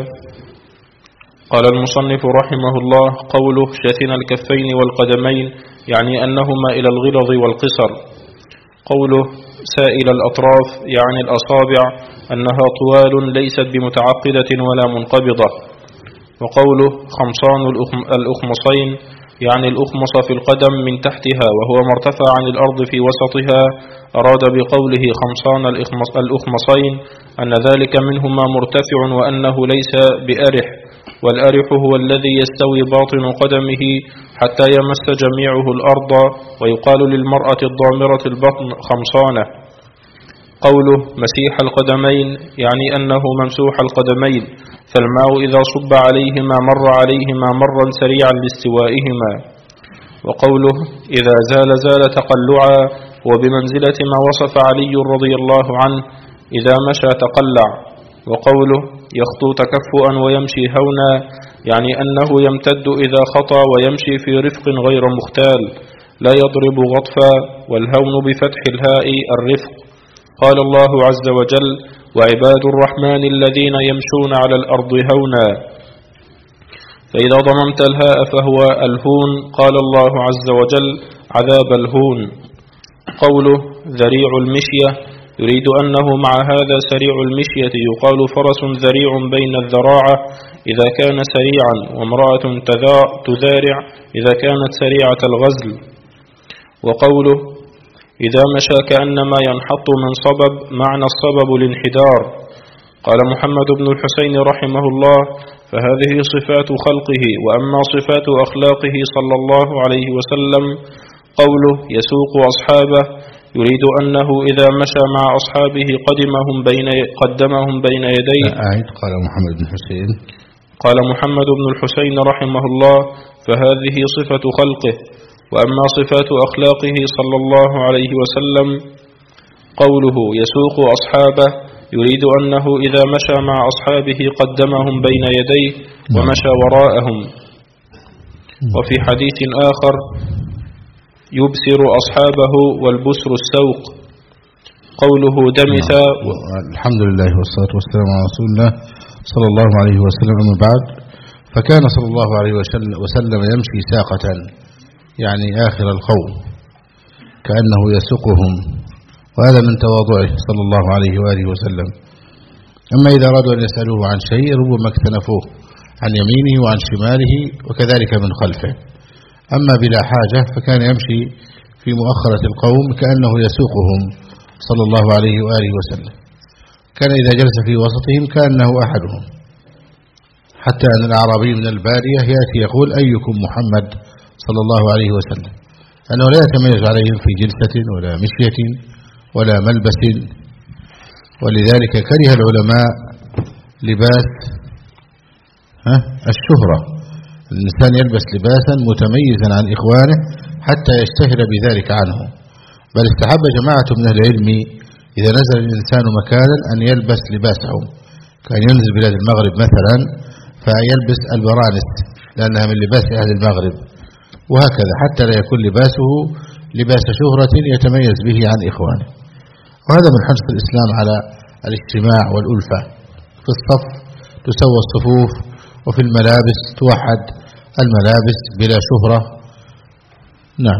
A: قال المصنف رحمه الله: قوله شثن الكفين والقدمين يعني أنهما إلى الغلظ والقصر. قوله سائل الأطراف يعني الأصابع أنها طوال ليست بمتعقدة ولا منقبضة. وقوله خمصان الأخمصين يعني الأخمص في القدم من تحتها وهو مرتفع عن الأرض في وسطها. أراد بقوله خمصان الأخمصين أن ذلك منهما مرتفع وأنه ليس بأرح، والأرح هو الذي يستوي باطن قدمه حتى يمس جميعه الأرض، ويقال للمرأة الضامرة البطن خمصانة. قوله مسيح القدمين يعني أنه ممسوح القدمين، فالماء إذا صب عليهما مر عليهما مرا سريعا لاستوائهما. وقوله إذا زال تقلعا هو بمنزلة ما وصف علي رضي الله عنه إذا مشى تقلع. وقوله يخطو تكفؤا ويمشي هونا يعني أنه يمتد إذا خطى ويمشي في رفق غير مختال، لا يضرب غطفا، والهون بفتح الهاء الرفق. قال الله عز وجل: وعباد الرحمن الذين يمشون على الأرض هونا. فإذا ضممت الهاء فهو الهون. قال الله عز وجل: عذاب الهون. قوله ذريع المشية يريد أنه مع هذا سريع المشية، يقال فرس ذريع بين الذراعة إذا كان سريعا، وامرأة تذارع إذا كانت سريعة الغزل. وقوله إذا مشى كأنما ينحط من صبب، معنى الصبب الانحدار. قال محمد بن الحسين رحمه الله: فهذه صفات خلقه، وأما صفات أخلاقه صلى الله عليه وسلم قوله يسوق أصحابه يريد أنه إذا مشى مع أصحابه قدمهم بين يديه.
B: قال محمد بن الحسين
A: قال محمد بن الحسين رحمه الله: فهذه صفة خلقه. وأما صفات أخلاقه صلى الله عليه وسلم قوله يسوق أصحابه يريد أنه إذا مشى مع أصحابه قدمهم بين يديه ومشى وراءهم. وفي حديث آخر يبصر أصحابه والبسر السوق. قوله دمث.
B: الحمد لله والصلاة والسلام على رسول الله صلى الله عليه وسلم، أما بعد، فكان صلى الله عليه وسلم يمشي ساقة يعني آخر القوم كأنه يسوقهم، وهذا من تواضعه صلى الله عليه وآله وسلم. أما إذا أرادوا أن يسألوه عن شيء ربما اكتنفوه عن يمينه وعن شماله وكذلك من خلفه. أما بلا حاجة فكان يمشي في مؤخرة القوم كأنه يسوقهم صلى الله عليه وآله وسلم. كان إذا جلس في وسطهم كأنه أحدهم، حتى أن الأعرابي من البادية يأتي يقول أيكم محمد صلى الله عليه وسلم، أنه لا يتميز عليهم في جلسة ولا مشية ولا ملبس. ولذلك كره العلماء لباس الشهرة، الإنسان يلبس لباسا متميزا عن إخوانه حتى يشتهر بذلك عنه، بل استحب جماعة من العلم إذا نزل الإنسان مكانا أن يلبس لباسهم. كان ينزل بلاد المغرب مثلا فيلبس البرانس لأنها من لباس أهل المغرب، وهكذا حتى لا يكون لباسه لباس شهرة يتميز به عن إخوانه. وهذا من حرص الإسلام على الاجتماع والألفة في الصف، تسوى الصفوف، وفي الملابس توحد الملابس بلا شهرة. نعم.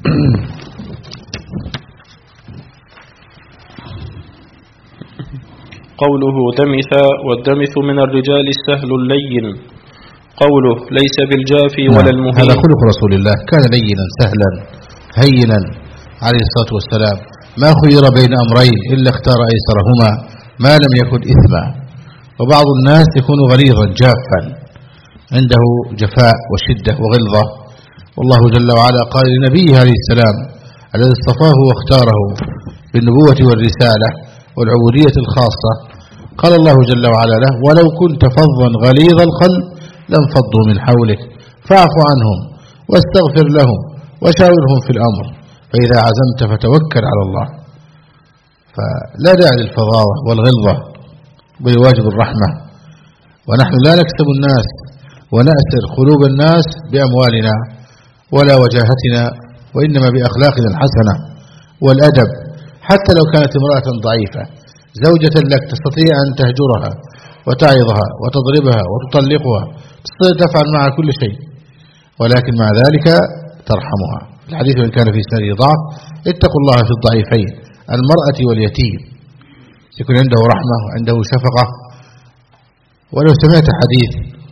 A: قوله دمث، والدمث من الرجال السهل اللين. قوله ليس بالجافي ولا المهين.
B: هذا خلق رسول الله، كان لينا سهلا هينا عليه الصلاة والسلام، ما خير بين أمرين إلا اختار أيسرهما ما لم يكن إثما. وبعض الناس يكون غليظا جافا، عنده جفاء وشدة وغلظة، والله جل وعلا قال لنبيه عليه السلام الذي اصطفاه واختاره بالنبوة والرسالة والعبودية الخاصة، قال الله جل وعلا له: ولو كنت فظا غليظ القلب لانفضوا من حولك فاعف عنهم واستغفر لهم وشاورهم في الأمر فإذا عزمت فتوكل على الله. فلا داعي للفظاظة والغلظة، بل واجب الرحمة. ونحن لا نكسب الناس ونأسر قلوب الناس بأموالنا ولا وجاهتنا، وإنما بأخلاقنا الحسنة والأدب. حتى لو كانت امرأة ضعيفة زوجة لك تستطيع أن تهجرها وتعظها وتضربها وتطلقها، تستطيع تفعل معها كل شيء، ولكن مع ذلك ترحمها. الحديث إن كان في سنده ضعف: اتقوا الله في الضعيفين المرأة واليتيم، يكون عنده رحمة وعنده شفقة. ولو سمعت حديث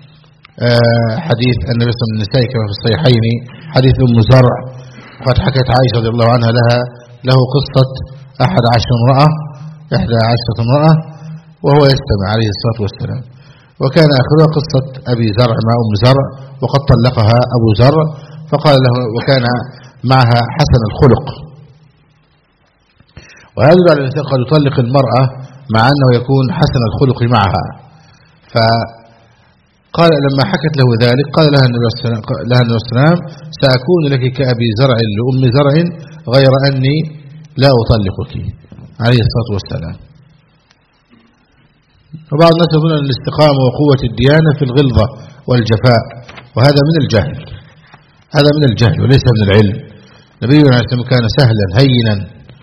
B: النبي صلى الله عليه وسلم النساء كما في الصحيحين، حديث أم زرع، وقد حكت عائشة رضي الله عنها له قصة 11 امرأة وهو يستمع عليه الصلاة والسلام، وكان آخرها قصة أبي زرع مع أم زرع، وقد طلقها أبو زرع فقال له، وكان معها حسن الخلق. وهذا على الإنسان قد يطلق المرأة مع أنه يكون حسن الخلق معها. فقال لما حكت له ذلك قال لها النبي صلى الله عليه وسلم: سأكون لك كأبي زرع لأم زرع غير أني لا أطلقك، عليه الصلاة والسلام. وبعض الناس يقولون أن الاستقامة وقوة الديانة في الغلظة والجفاء، وهذا من الجهل، هذا من الجهل وليس من العلم. نبينا عليه الصلاة والسلام كان سهلا هينا،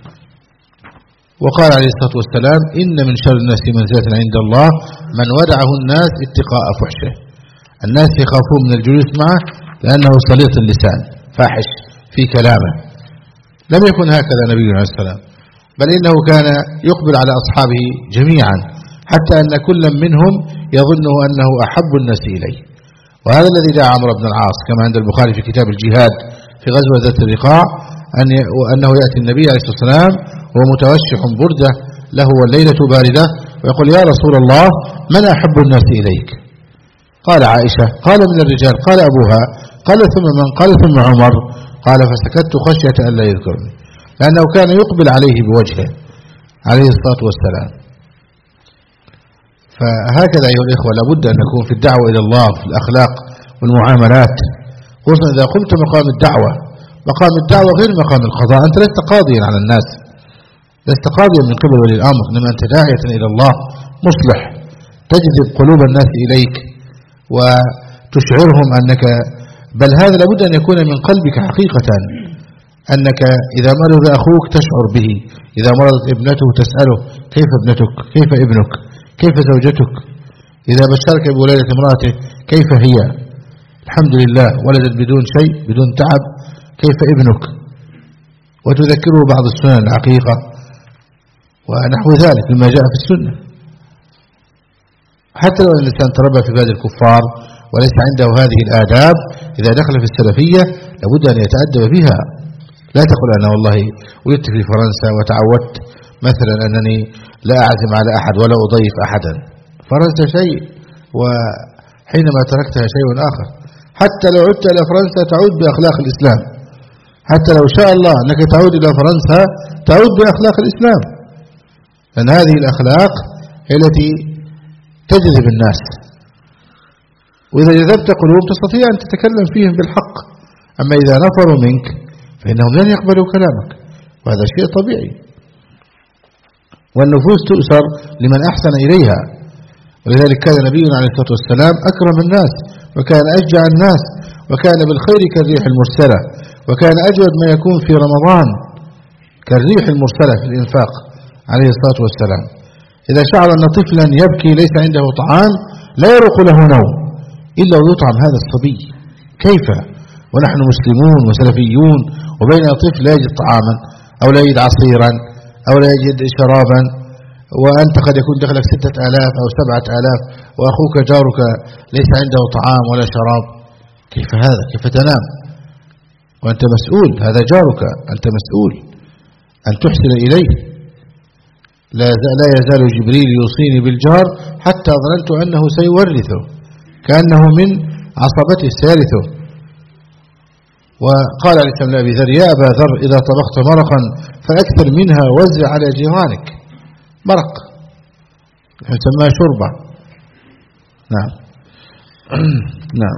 B: وقال عليه الصلاة والسلام: إن من شر الناس منزلة عند الله من ودعه الناس اتقاء فحشه. الناس يخافون من الجلوس معه لأنه سليط اللسان فاحش في كلامه. لم يكن هكذا نبينا عليه السلام، بل إنه كان يقبل على أصحابه جميعا، حتى أن كل منهم يظنه أنه أحب الناس إليه. وهذا الذي دعا عمرو بن العاص كما عند البخاري في كتاب الجهاد في غزوة ذات الرقاع، أنه يأتي النبي عليه الصلاة والسلام وهو متوشح بردة له والليلة باردة، ويقول: يا رسول الله، من أحب الناس إليك؟ قال: عائشة. قال: من الرجال؟ قال: أبوها. قال: ثم من؟ قال: ثم عمر. قال: فسكت خشية أن لا يذكرني، لأنه كان يقبل عليه بوجهه عليه الصلاة والسلام. فهكذا أيها الإخوة لابد أن نكون في الدعوة إلى الله في الأخلاق والمعاملات، خصوصا إذا قمت مقام الدعوة. مقام الدعوة غير مقام القضاء، أنت لست قاضيا على الناس، لست قاضيا من قبل ولي الأمر، إنما أنت داعية إلى الله مصلح، تجذب قلوب الناس إليك وتشعرهم أنك، بل هذا لابد أن يكون من قلبك حقيقة، أنك إذا مرض أخوك تشعر به، إذا مرضت ابنته تسأله: كيف ابنتك؟ كيف ابنك؟ كيف زوجتك؟ إذا بشرك بولادة امرأته: كيف هي؟ الحمد لله ولدت بدون شيء بدون تعب، كيف ابنك؟ وتذكره بعض السنن العقيقة ونحو ذلك مما جاء في السنة. حتى لو الإنسان تربى في بلاد الكفار وليس عنده هذه الآداب، إذا دخل في السلفية لابد أن يتأدب بها. لا تقول: أنا والله ولدت في فرنسا وتعودت مثلا أنني لا أعزم على أحد ولا أضيف أحدا. فرنسا شيء وحينما تركتها شيء آخر. حتى لو عدت إلى فرنسا تعود بأخلاق الإسلام، حتى لو شاء الله أنك تعود إلى فرنسا تعود بأخلاق الإسلام، لأن هذه الأخلاق هي التي تجذب الناس. وإذا جذبت قلوب تستطيع أن تتكلم فيهم بالحق. أما إذا نفروا منك فإنهم لن يقبلوا كلامك، وهذا شيء طبيعي. والنفوس تؤسر لمن أحسن إليها، ولذلك كان نبينا عليه الصلاة والسلام أكرم الناس، وكان أشجع الناس، وكان بالخير كالريح المرسلة، وكان أجود ما يكون في رمضان كالريح المرسلة في الإنفاق عليه الصلاة والسلام. إذا شعر أن طفلا يبكي ليس عنده طعام لا يروق له نوم إلا ويطعم هذا الصبي. كيف ونحن مسلمون وسلفيون وبين طفل لا يجد طعاما أو لا يجد عصيرا أو لا يجد شرابا، وأنت قد يكون دخلك 6000 أو 7000 وأخوك جارك ليس عنده طعام ولا شراب. كيف هذا؟ كيف تنام وأنت مسؤول؟ هذا جارك، أنت مسؤول أن تحسن إليه. لا يزال جبريل يوصيني بالجار حتى ظننت أنه سيورثه، كأنه من عصبته سيرثه. وقال عليه السلام لأبي ذر: يا أبا ذر إذا طبخت مرقا فأكثر منها وزع على جيرانك. مرق نسماه شوربة. نعم. نعم.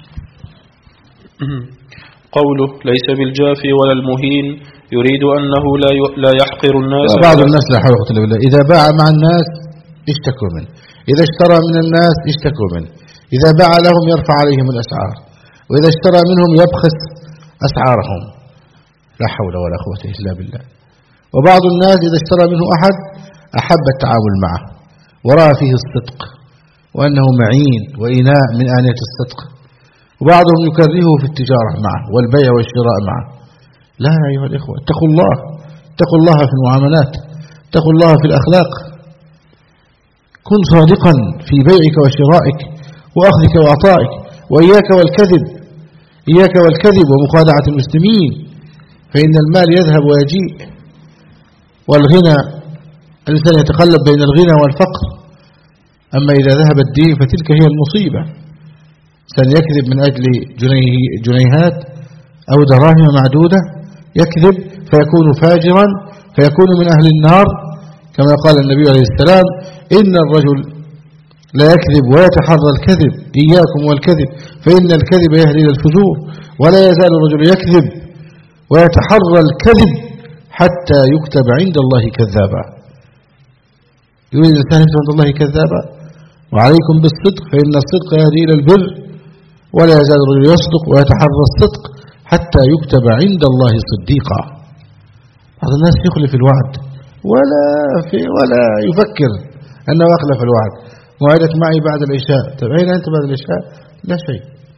A: قوله ليس بالجافي ولا المهين يريد أنه لا يحقر الناس.
B: بعض الناس لا حول ولا قوة إلا بالله إذا باع مع الناس اشتكوا منه، إذا اشترى من الناس اشتكوا منه، إذا باع لهم يرفع عليهم الأسعار، وإذا اشترى منهم يبخس أسعارهم. لا حول ولا قوة إلا بالله. وبعض الناس إذا اشترى منه أحد أحب التعامل معه ورأى فيه الصدق وأنه معين وإناء من آنية الصدق، وبعضهم يكرهه في التجارة معه والبيع والشراء معه. لا يا أيها الإخوة، اتقوا الله، اتقوا الله في المعاملات، اتقوا الله في الأخلاق. كن صادقا في بيعك وشرائك وأخذك وعطائك، وإياك والكذب، إياك والكذب ومخادعة المسلمين، فإن المال يذهب ويجيء. والغنى الإنسان يتقلب بين الغنى والفقر، أما إذا ذهب الدين فتلك هي المصيبة. سنيكذب من أجل جنيهات أو دراهم معدودة، يكذب فيكون فاجرا، فيكون من أهل النار، كما قال النبي عليه السلام: إن الرجل لا يكذب ويتحرى الكذب، إياكم والكذب فإن الكذب يهدي إلى الفجور. ولا يزال الرجل يكذب ويتحرى الكذب حتى يكتب عند الله كذابا. يريد الإنسان يكتب عند الله كذابا. وعليكم بالصدق فإن الصدق يهدي إلى البر. ولا يزال الرجل يصدق ويتحرى الصدق حتى يكتب عند الله صديقا. بعض الناس يخلف الوعد ولا يفكر أنه أخلف الوعد. موعدك معي بعد العشاء، طيب أين أنت بعد العشاء؟ لا شيء.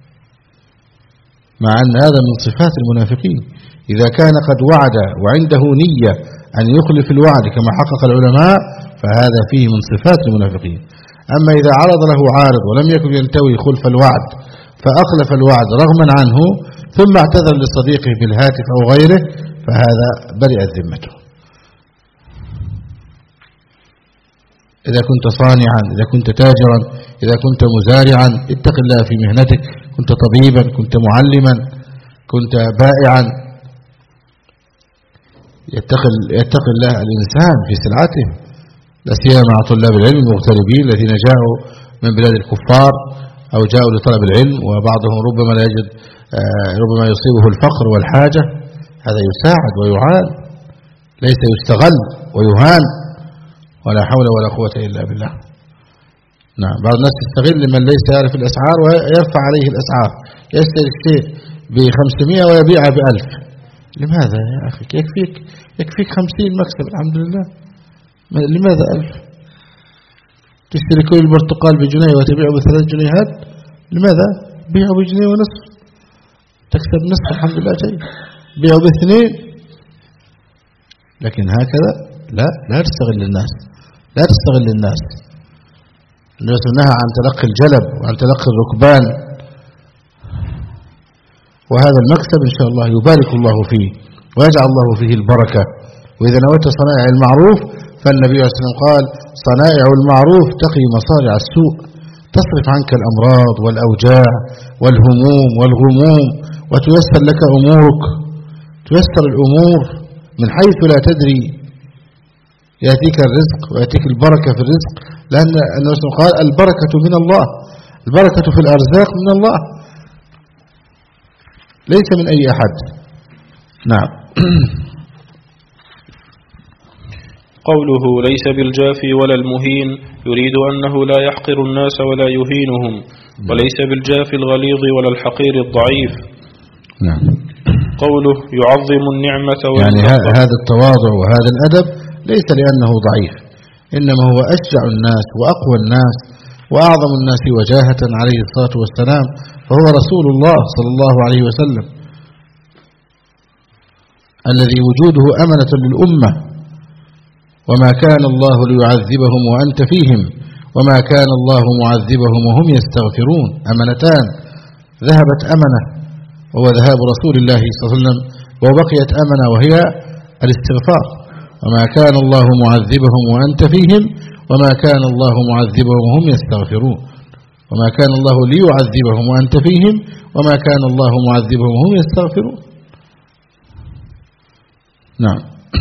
B: مع أن هذا من صفات المنافقين. إذا كان قد وعد وعنده نية أن يخلف الوعد كما حقق العلماء فهذا فيه من صفات المنافقين. أما إذا عرض له عارض ولم يكن ينتوي خلف الوعد فأخلف الوعد رغما عنه ثم اعتذر لصديقه بالهاتف أو غيره فهذا برئت ذمته. إذا كنت صانعا، إذا كنت تاجرا، إذا كنت مزارعا اتق الله في مهنتك، كنت طبيبا، كنت معلما، كنت بائعا، يتقي الله الإنسان في سلعته، لا سيما مع طلاب العلم المغتربين الذين جاءوا من بلاد الكفار أو جاءوا لطلب العلم، وبعضهم ربما لا يجد، ربما يصيبه الفقر والحاجة. هذا يساعد ويعان، ليس يستغل ويهان. ولا حول ولا قوة إلا بالله. نعم. بعض الناس يستغل من ليس يعرف الأسعار ويرفع عليه الأسعار، يشتري الشيء ب500 ويبيعها ب1000. لماذا يا أخي؟ يكفيك 50 مكسب الحمد لله. لماذا 1000؟ تشتري كل البرتقال بجنيه وتبيعه ب3 جنيهات. لماذا؟ بيعه بجنيه ونصف تكسب نصف الحمد لله شيء. بيعه ب2. لكن هكذا لا تستغل الناس، لا تستغل الناس. الناس نهى عن تلقي الجلب وعن تلقي الركبان. وهذا المكسب إن شاء الله يبارك الله فيه ويجعل الله فيه البركة. وإذا نويت صنائع المعروف فالنبي عليه الصلاة والسلام قال: صنائع المعروف تقي مصارع السوء، تصرف عنك الأمراض والأوجاع والهموم والغموم، وتيسر لك أمورك، تيسر الأمور من حيث لا تدري. يأتيك الرزق ويأتيك البركة في الرزق، لأن الرسول قال: البركة من الله، البركة في الأرزاق من الله ليس من أي أحد. نعم.
A: قوله ليس بالجافي ولا المهين يريد أنه لا يحقر الناس ولا يهينهم، وليس بالجافي الغليظ ولا الحقير الضعيف.
B: نعم.
A: قوله يعظم النعمة
B: يعني هذا التواضع وهذا الأدب ليس لأنه ضعيف، إنما هو أشجع الناس وأقوى الناس وأعظم الناس وجاهة عليه الصلاة والسلام، فهو رسول الله صلى الله عليه وسلم الذي وجوده أمنة للأمة. وما كان الله ليعذبهم وأنت فيهم وما كان الله معذبهم وهم يستغفرون. أمنتان، ذهبت أمنة وهو ذهاب رسول الله صلى الله عليه وسلم، وبقيت أمنة وهي الاستغفار. وما كان الله معذبهم وأنت فيهم وما كان الله معذبهم وهم يستغفرون. وما كان الله ليعذبهم وأنت فيهم وما كان الله معذبهم وهم يستغفرون. نعم.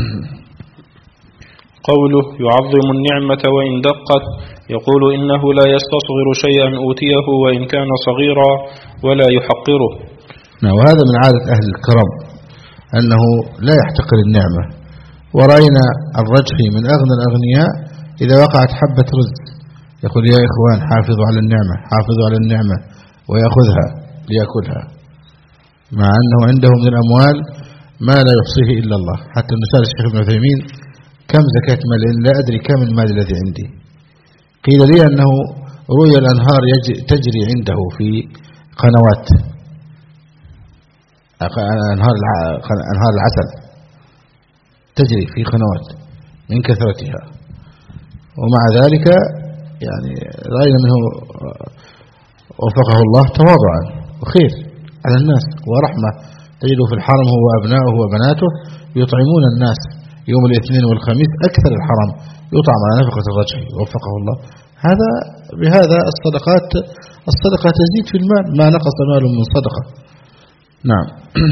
A: قوله يعظم النعمة وإن دقت، يقول إنه لا يستصغر شيئا أوتيه وإن كان صغيرا ولا يحقره.
B: نعم. وهذا من عادة أهل الكرم أنه لا يحتقر النعمة. ورأينا الرجحي من أغنى الأغنياء إذا وقعت حبة رزق يقول يا إخوان حافظوا على النعمة، حافظوا على النعمة، ويأخذها ليأكلها، مع أنه عنده من الأموال ما لا يحصيه إلا الله. حتى نسأل الشيخ ابن عثيمين كم زكاة مال؟ لا أدري كم المال الذي عندي. قيل لي أنه رؤيا الأنهار تجري عنده في قنوات، أنهار العسل تجري في قنوات من كثرتها. ومع ذلك يعني رأينا منه وفقه الله تواضعا وخير على الناس ورحمة. تجده في الحرم هو وأبنائه وبناته يطعمون الناس يوم الاثنين والخميس أكثر الحرم يطعم على نفقة الرجحي وفقه الله. بهذا الصدقة تزيد في المال، ما نقص مال من صدقة. نعم.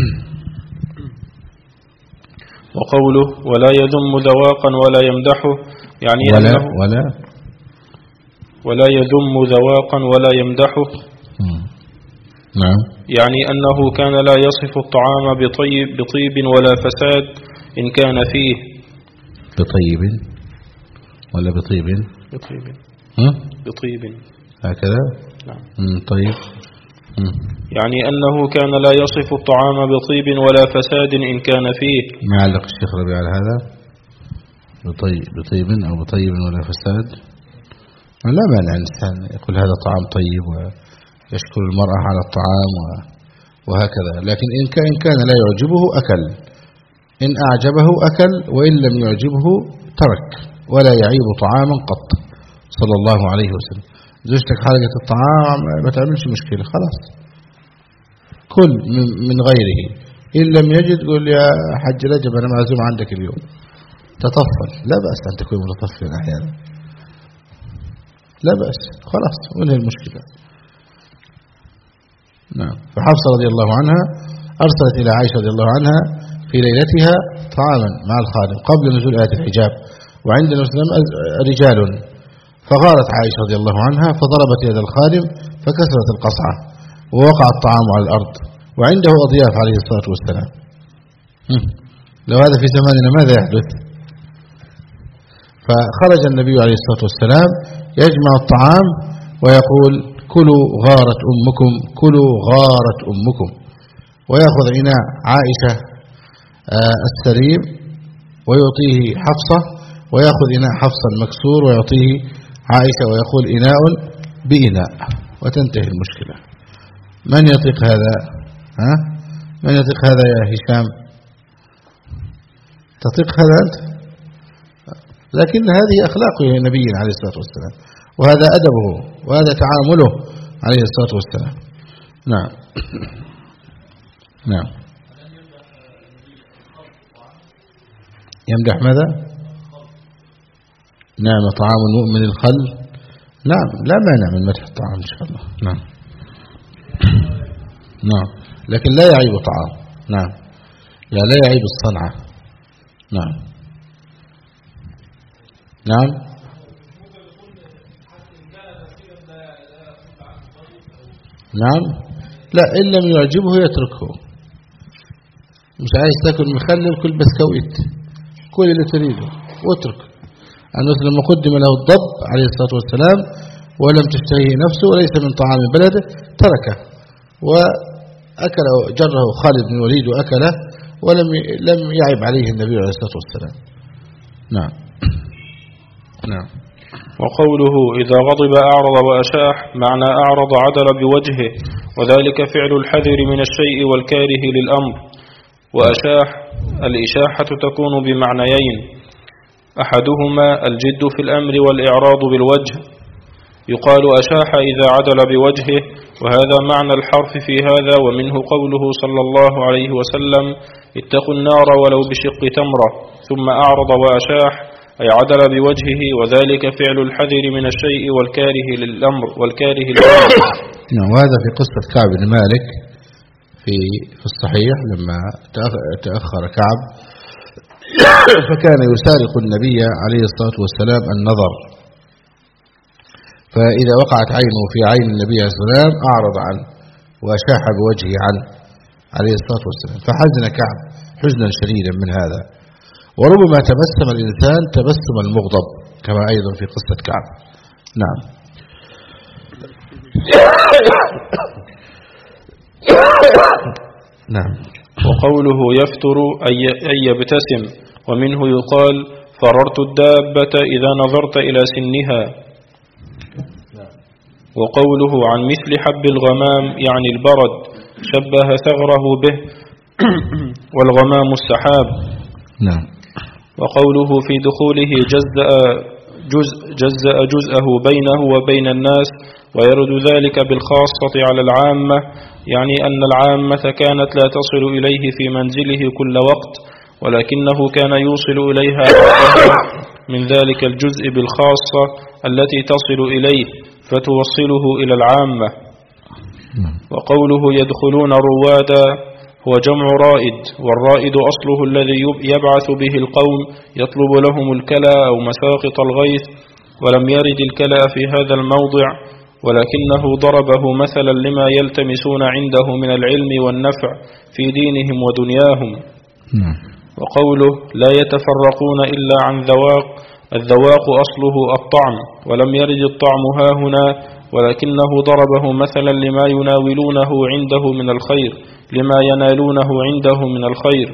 A: وقوله ولا يذم ذواقا ولا يمدحه، يعني ولا يذم ذواقا ولا يمدحه.
B: نعم.
A: يعني أنه كان لا يصف الطعام بطيب ولا فساد إن كان فيه.
B: بطيب ولا بطيب؟
A: بطيب
B: هكذا.
A: نعم.
B: طيب.
A: يعني أنه كان لا يصف الطعام بطيب ولا فساد إن كان فيه.
B: ما علق الشيخ ربيع على هذا؟ بطيب أو بطيب ولا فساد؟ لا مانع الإنسان يقول هذا طعام طيب ويشكر المرأة على الطعام وهكذا، لكن إن كان لا يعجبه أكل، إن أعجبه أكل وإن لم يعجبه ترك، ولا يعيب طعاما قط صلى الله عليه وسلم. زوجتك حرقت الطعام ما تعملش مشكلة، خلاص كل من غيره. إن لم يجد قل يا حج رجب أنا معزوم عندك اليوم، تطفل، لا بأس أن تكون متطفلا أحيانا، لا بأس، خلاص وانهي المشكلة. نعم. فحفصة رضي الله عنها أرسلت إلى عائشة رضي الله عنها في ليلتها طعاما مع الخادم قبل نزول آية الحجاب، وعندنا رجال، فغارت عائشة رضي الله عنها فضربت يد الخادم فكسرت القصعة ووقع الطعام على الأرض، وعنده أضياف عليه الصلاة والسلام. لو هذا في زماننا ماذا يحدث؟ فخرج النبي عليه الصلاة والسلام يجمع الطعام ويقول كلوا غارت أمكم، كلوا غارت أمكم، ويأخذ إناء عائشة السليم ويعطيه حفصة، ويأخذ إناء حفصة المكسور ويعطيه عائشة، ويقول إناء بإناء، وتنتهي المشكلة. من يطيق هذا؟ من يطيق هذا يا هشام؟ تطيق هذا أنت؟ لكن هذه أخلاق النبي عليه الصلاة والسلام، وهذا أدبه، وهذا تعامله عليه الصلاة والسلام. نعم. نعم. يمدح ماذا؟ نعم. طعام المؤمن الخل. نعم، لا مانع من مدح الطعام إن شاء الله. نعم. نعم، لكن لا يعيب طعام. نعم، لا يعيب الصنعة. نعم. نعم. نعم. لا، إن لم يعجبه يتركه. مش عايز تاكل مخلل كل بسكويت، كل اللي تريده واترك. أنه لما قدم له الضب عليه الصلاة والسلام ولم تشتهيه نفسه وليس من طعام بلده تركه، وأكل جره خالد بن الوليد وأكله، ولم يعب عليه النبي عليه الصلاة والسلام. نعم. نعم.
A: وقوله إذا غضب أعرض وأشاح معنى أعرض عدل بوجهه، وذلك فعل الحذر من الشيء والكاره للأمر. وأشاح الإشاحة تكون بمعنيين، أحدهما الجد في الأمر والإعراض بالوجه، يقال أشاح إذا عدل بوجهه، وهذا معنى الحرف في هذا. ومنه قوله صلى الله عليه وسلم اتقوا النار ولو بشق تمرة، ثم أعرض وأشاح أي عدل بوجهه، وذلك فعل الحذر من الشيء والكاره للأمر
B: نعم. وهذا في قصة كعب بن مالك في الصحيح لما تأخر كعب فكان يسارق النبي عليه الصلاة والسلام النظر، فإذا وقعت عينه في عين النبي عليه الصلاة والسلام أعرض عنه وأشاح بوجهه عنه عليه الصلاة والسلام، فحزن كعب حزنا شديدا من هذا. وربما تبسم الإنسان تبسم المغضب كما أيضا في قصة كعب. نعم. نعم.
A: وقوله يفتر أي يبتسم، ومنه يقال فررت الدابة إذا نظرت إلى سنها. وقوله عن مثل حب الغمام يعني البرد، شبه ثغره به والغمام السحاب.
B: نعم.
A: وقوله في دخوله جزأ جزءه بينه وبين الناس، ويرد ذلك بالخاصة على العامة، يعني أن العامة كانت لا تصل إليه في منزله كل وقت، ولكنه كان يوصل إليها من ذلك الجزء بالخاصة التي تصل إليه فتوصله إلى العامة. وقوله يدخلون روادا هو جمع رائد، والرائد أصله الذي يبعث به القوم يطلب لهم الكلى أو مساقط الغيث، ولم يرد الكلى في هذا الموضع، ولكنه ضربه مثلا لما يلتمسون عنده من العلم والنفع في دينهم ودنياهم. وقوله لا يتفرقون إلا عن ذواق، الذواق أصله الطعم، ولم يرد الطعم هاهنا، ولكنه ضربه مثلا لما يناولونه عنده من الخير، لما ينالونه عنده من الخير.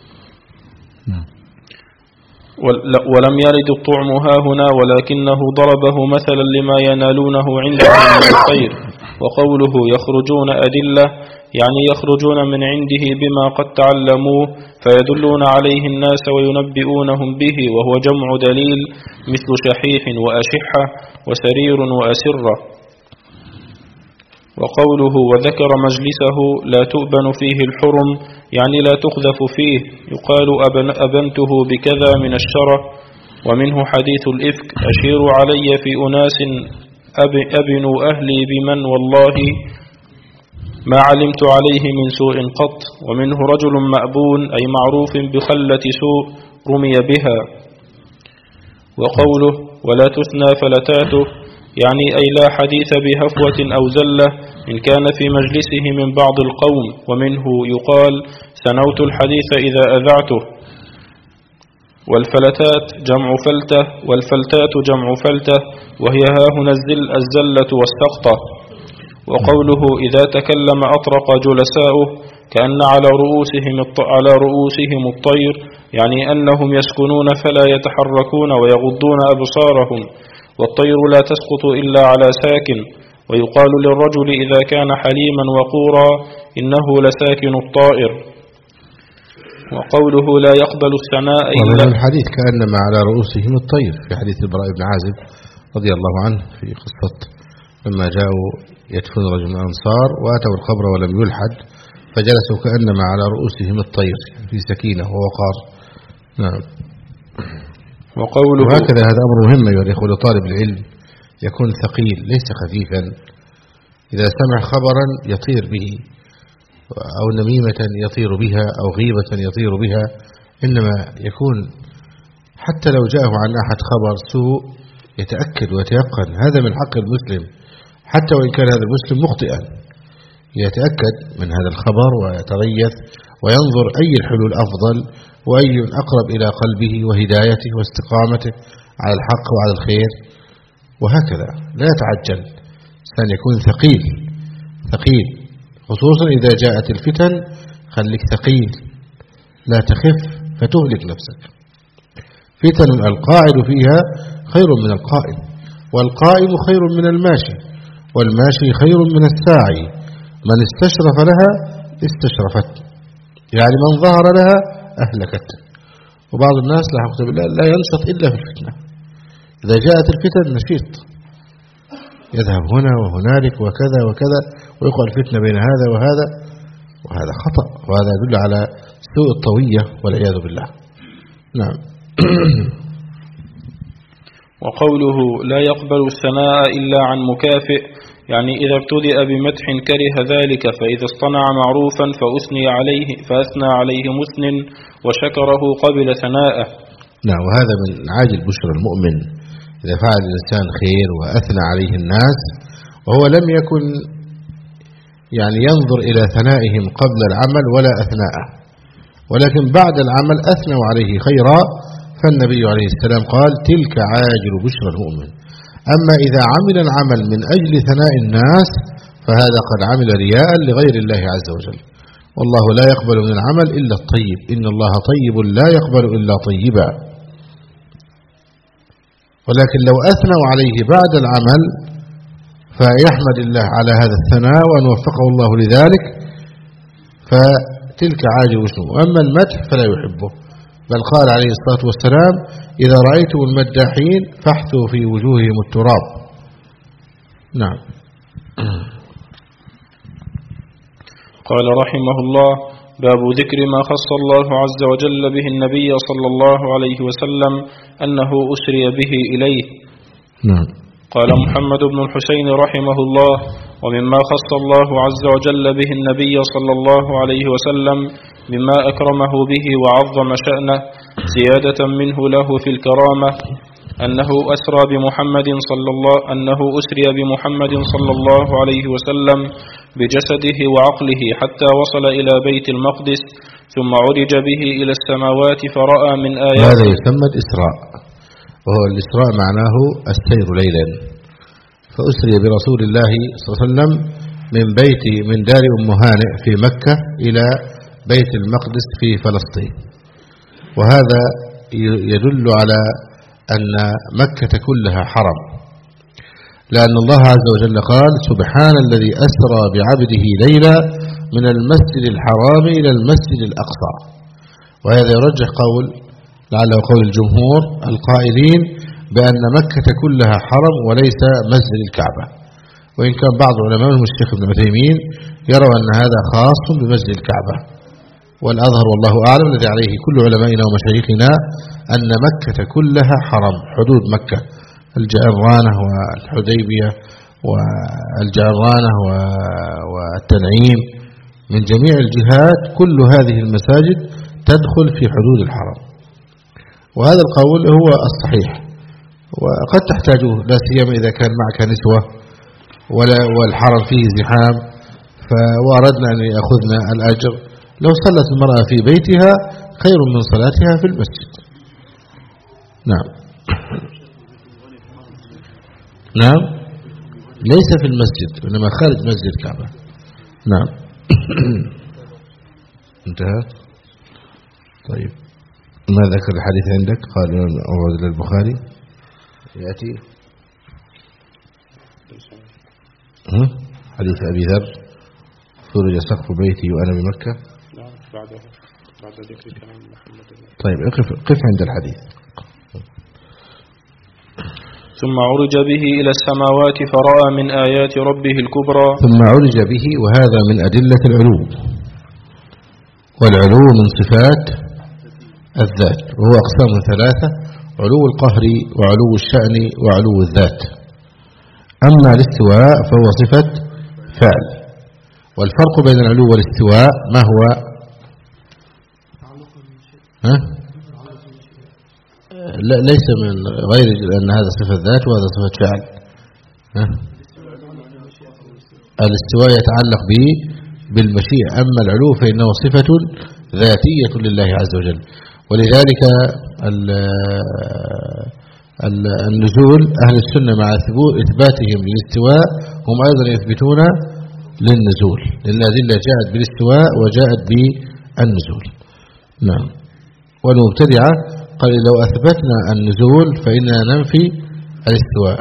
A: ولم يرد الطعم هاهنا، ولكنه ضربه مثلا لما ينالونه عنده من الخير. وقوله يخرجون أدلة يعني يخرجون من عنده بما قد تعلموه فيدلون عليه الناس وينبئونهم به، وهو جمع دليل مثل شحيح وأشحة وسرير وأسرة. وقوله وذكر مجلسه لا تؤبن فيه الحرم يعني لا تقذف فيه، يقال أبنته بكذا من الشرع. ومنه حديث الإفك أشير علي في أناس أبنوا أهلي بمن والله ما علمت عليه من سوء قط. ومنه رجل مأبون أي معروف بخلة سوء رمي بها. وقوله ولا تثنى فلتاته يعني أي لا حديث بهفوة أو زلة إن كان في مجلسه من بعض القوم. ومنه يقال سنوت الحديث إذا أذعته. والفلتات جمع فلتة، والفلتات جمع فلتة، وهي هاهنا الزلة والسقطة. وقوله إذا تكلم أطرق جلساؤه كأن على رؤوسهم الطير، يعني أنهم يسكنون فلا يتحركون ويغضون أبصارهم، والطير لا تسقط إلا على ساكن. ويقال للرجل إذا كان حليما وقورا إنه لساكن الطائر. وقوله لا يقبل الثناء إلا
B: الحديث كأنما على رؤوسهم الطير في حديث البراء بن عازب رضي الله عنه في قصة لما جاءوا يدفن رجل من الأنصار وأتوا القبر ولم يلحد فجلسوا كأنما على رؤوسهم الطير في سكينة ووقار. نعم.
A: وقوله
B: وهكذا هذا أمر مهم أيها الإخوة لطالب العلم يكون ثقيل ليس خفيفا. إذا سمع خبرا يطير به أو نميمة يطير بها أو غيبة يطير بها، إنما يكون حتى لو جاءه عن أحد خبر سوء يتأكد ويتيقن. هذا من حق المسلم حتى وإن كان هذا المسلم مخطئا، يتأكد من هذا الخبر ويتريث وينظر أي الحلول أفضل وأي أقرب إلى قلبه وهدايته واستقامته على الحق وعلى الخير، وهكذا لا يتعجل. سن يكون ثقيل خصوصا إذا جاءت الفتن خليك ثقيل لا تخف فتهلك نفسك. فتن القاعد فيها خير من القائم، والقائم خير من الماشي، والماشي خير من الساعي، من استشرف لها استشرفت، يعني من ظهر لها أهلكت. وبعض الناس لا حقيقة بالله لا ينشط إلا في الفتنة، إذا جاءت الفتن نشيط، يذهب هنا وهنالك وكذا وكذا ويقع الفتنة بين هذا وهذا، وهذا خطأ، وهذا يدل على سوء الطوية والعياذ بالله. نعم.
A: وقوله لا يقبل الثناء إلا عن مكافئ، يعني إذا ابتدأ بمدح كره ذلك، فإذا اصطنع معروفا فأثنى عليه مثن وشكره قبل ثناءه.
B: نعم. وهذا من عاجل بشرى المؤمن إذا فعل الإنسان خير وأثنى عليه الناس، وهو لم يكن يعني ينظر إلى ثنائهم قبل العمل ولا أثناءه، ولكن بعد العمل أثنوا عليه خيرا، فالنبي عليه السلام قال تلك عاجل بشرى المؤمن. أما إذا عمل العمل من أجل ثناء الناس فهذا قد عمل رياء لغير الله عز وجل، والله لا يقبل من العمل إلا الطيب، إن الله طيب لا يقبل إلا طيبا. ولكن لو أثنوا عليه بعد العمل فيحمد الله على هذا الثناء وأن وفقه الله لذلك، فتلك عاجل بشرى. وأما المدح فلا يحبه، بل قال عليه الصلاة والسلام إذا رأيتم المداحين فاحثوا في وجوههم التراب. نعم.
A: قال رحمه الله باب ذكر ما خص الله عز وجل به النبي صلى الله عليه وسلم أنه أسري به إليه.
B: نعم.
A: قال محمد بن الحسين رحمه الله ومما خص الله عز وجل به النبي صلى الله عليه وسلم مما أكرمه به وعظم شأنه زيادة منه له في الكرامة أنه أسري بمحمد صلى الله عليه وسلم بجسده وعقله حتى وصل إلى بيت المقدس، ثم عرج به إلى السماوات فرأى من آيات.
B: هذا يسمى الإسراء، وهو الإسراء معناه السير ليلا، فأسري برسول الله صلى الله عليه وسلم من دار أم هانئ في مكة إلى بيت المقدس في فلسطين. وهذا يدل على أن مكة كلها حرم، لأن الله عز وجل قال سبحان الذي أسرى بعبده ليلا من المسجد الحرام إلى المسجد الأقصى. وهذا يرجح لعله قول الجمهور القائلين بأن مكة كلها حرم وليس مسجد الكعبة، وإن كان بعض علماء الشيخ ابن عثيمين يروا أن هذا خاص بمسجد الكعبة، والأظهر والله أعلم الذي عليه كل علمائنا ومشايخنا أن مكة كلها حرم، حدود مكة الجعرانة والحديبية والجعرانة والتنعيم من جميع الجهات، كل هذه المساجد تدخل في حدود الحرم. وهذا القول هو الصحيح، وقد تحتاجه لا سيما إذا كان معك نسوة والحرم فيه زحام، وأردنا أن يأخذنا الأجر. لو صلت المرأة في بيتها خير من صلاتها في المسجد. نعم. نعم، ليس في المسجد إنما خارج مسجد الكعبة. نعم. انتهى. طيب، ما ذكر الحديث عندك؟ قال أورد البخاري يأتي حديث أبي ذر فرج سقف بيتي وأنا بمكة.
A: بعد ذكر كلام محمد.
B: طيب، قف عند الحديث.
A: ثم عرج به إلى السماوات فرأى من آيات ربه الكبرى.
B: ثم عرج به، وهذا من أدلة العلو، والعلو من صفات الذات، وهو أقسام ثلاثة: علو القهر وعلو الشأن وعلو الذات. أما الاستواء فهو صفة فعل. والفرق بين العلو والاستواء ما هو؟ لا، ليس من غير أن هذا صفة ذات وهذا صفة فعل. الاستواء يتعلق به بالمشيئة، أما العلو فإنه صفة ذاتية لله عز وجل. ولذلك النزول أهل السنة مع إثباتهم للاستواء هم أيضا يثبتون للنزول، لأن الأدلة جاءت بالاستواء وجاءت بالنزول. نعم. والمبتدعة قال لو أثبتنا النزول فإننا ننفي الاستواء.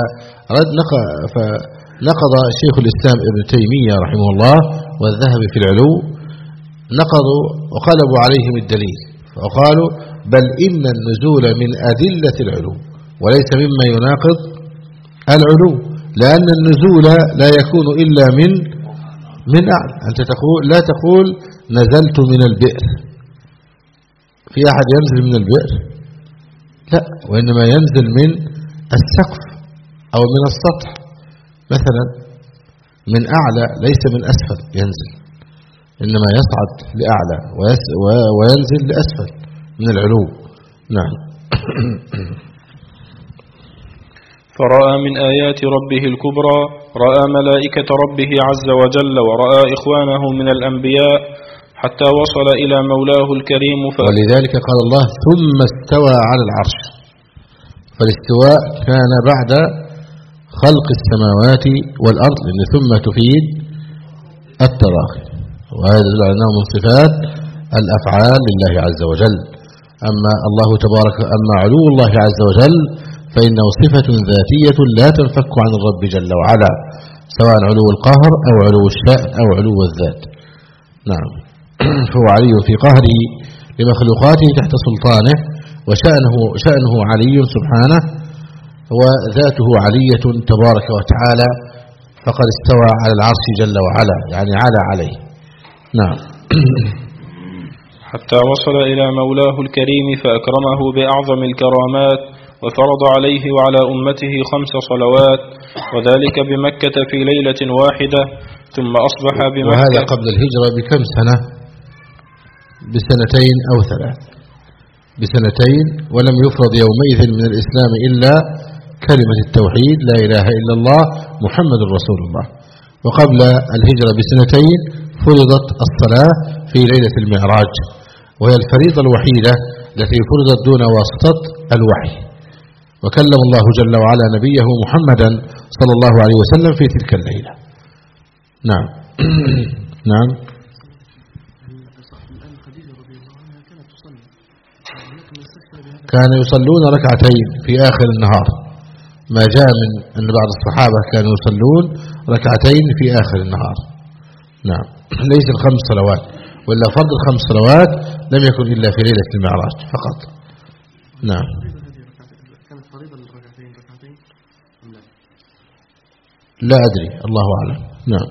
B: فنقض شيخ الإسلام ابن تيمية رحمه الله والذهبي في العلو، نقضوا وقلبوا عليهم الدليل وقالوا بل إن النزول من أدلة العلو وليس مما يناقض العلو، لأن النزول لا يكون إلا من أعلى. أنت لا تقول نزلت من البئر، في أحد ينزل من البئر؟ لا، وإنما ينزل من السقف أو من السطح مثلا، من أعلى ليس من أسفل ينزل، إنما يصعد لأعلى وينزل لأسفل من العلو. نعم.
A: فرأى من آيات ربه الكبرى، رأى ملائكة ربه عز وجل ورأى إخوانه من الأنبياء حتى وصل إلى مولاه الكريم.
B: ولذلك قال الله ثم استوى على العرش، فالاستواء كان بعد خلق السماوات والأرض، لأن ثم تفيد التراخي، وهذا يدل على أنه من صفات الأفعال لله عز وجل. أما الله تبارك، أما علو الله عز وجل فإنه صفة ذاتية لا تنفك عن الرب جل وعلا، سواء علو القهر أو علو الشأن أو علو الذات. نعم. فهو علي في قهره لمخلوقاته تحت سلطانه، وشأنه علي سبحانه، وذاته علية تبارك وتعالى، فقد استوى على العرش جل وعلا، يعني على عليه. نعم.
A: حتى وصل إلى مولاه الكريم فأكرمه بأعظم الكرامات، وفرض عليه وعلى أمته 5 صلوات، وذلك بمكة في ليلة واحدة، ثم أصبح بمكة.
B: وهذا قبل الهجرة بكم سنة؟ ب2 أو 3، ب2، ولم يفرض يومئذ من الإسلام إلا كلمة التوحيد لا إله إلا الله محمد رسول الله. وقبل الهجرة ب2 فرضت الصلاة في ليلة المعراج، وهي الفريضة الوحيدة التي فرضت دون واسطة الوحي، وكلم الله جل وعلا نبيه محمدا صلى الله عليه وسلم في تلك الليلة. نعم. نعم. كانوا يصلون ركعتين في آخر النهار، ما جاء من أن بعض الصحابة كانوا يصلون ركعتين في آخر النهار. نعم. ليس ال5 صلوات، ولا فرض ال5 صلوات لم يكن إلا في ليلة المعراج فقط. نعم.
C: كانت فريضة الركعتين أم لا؟
B: لا أدري، الله أعلم. نعم.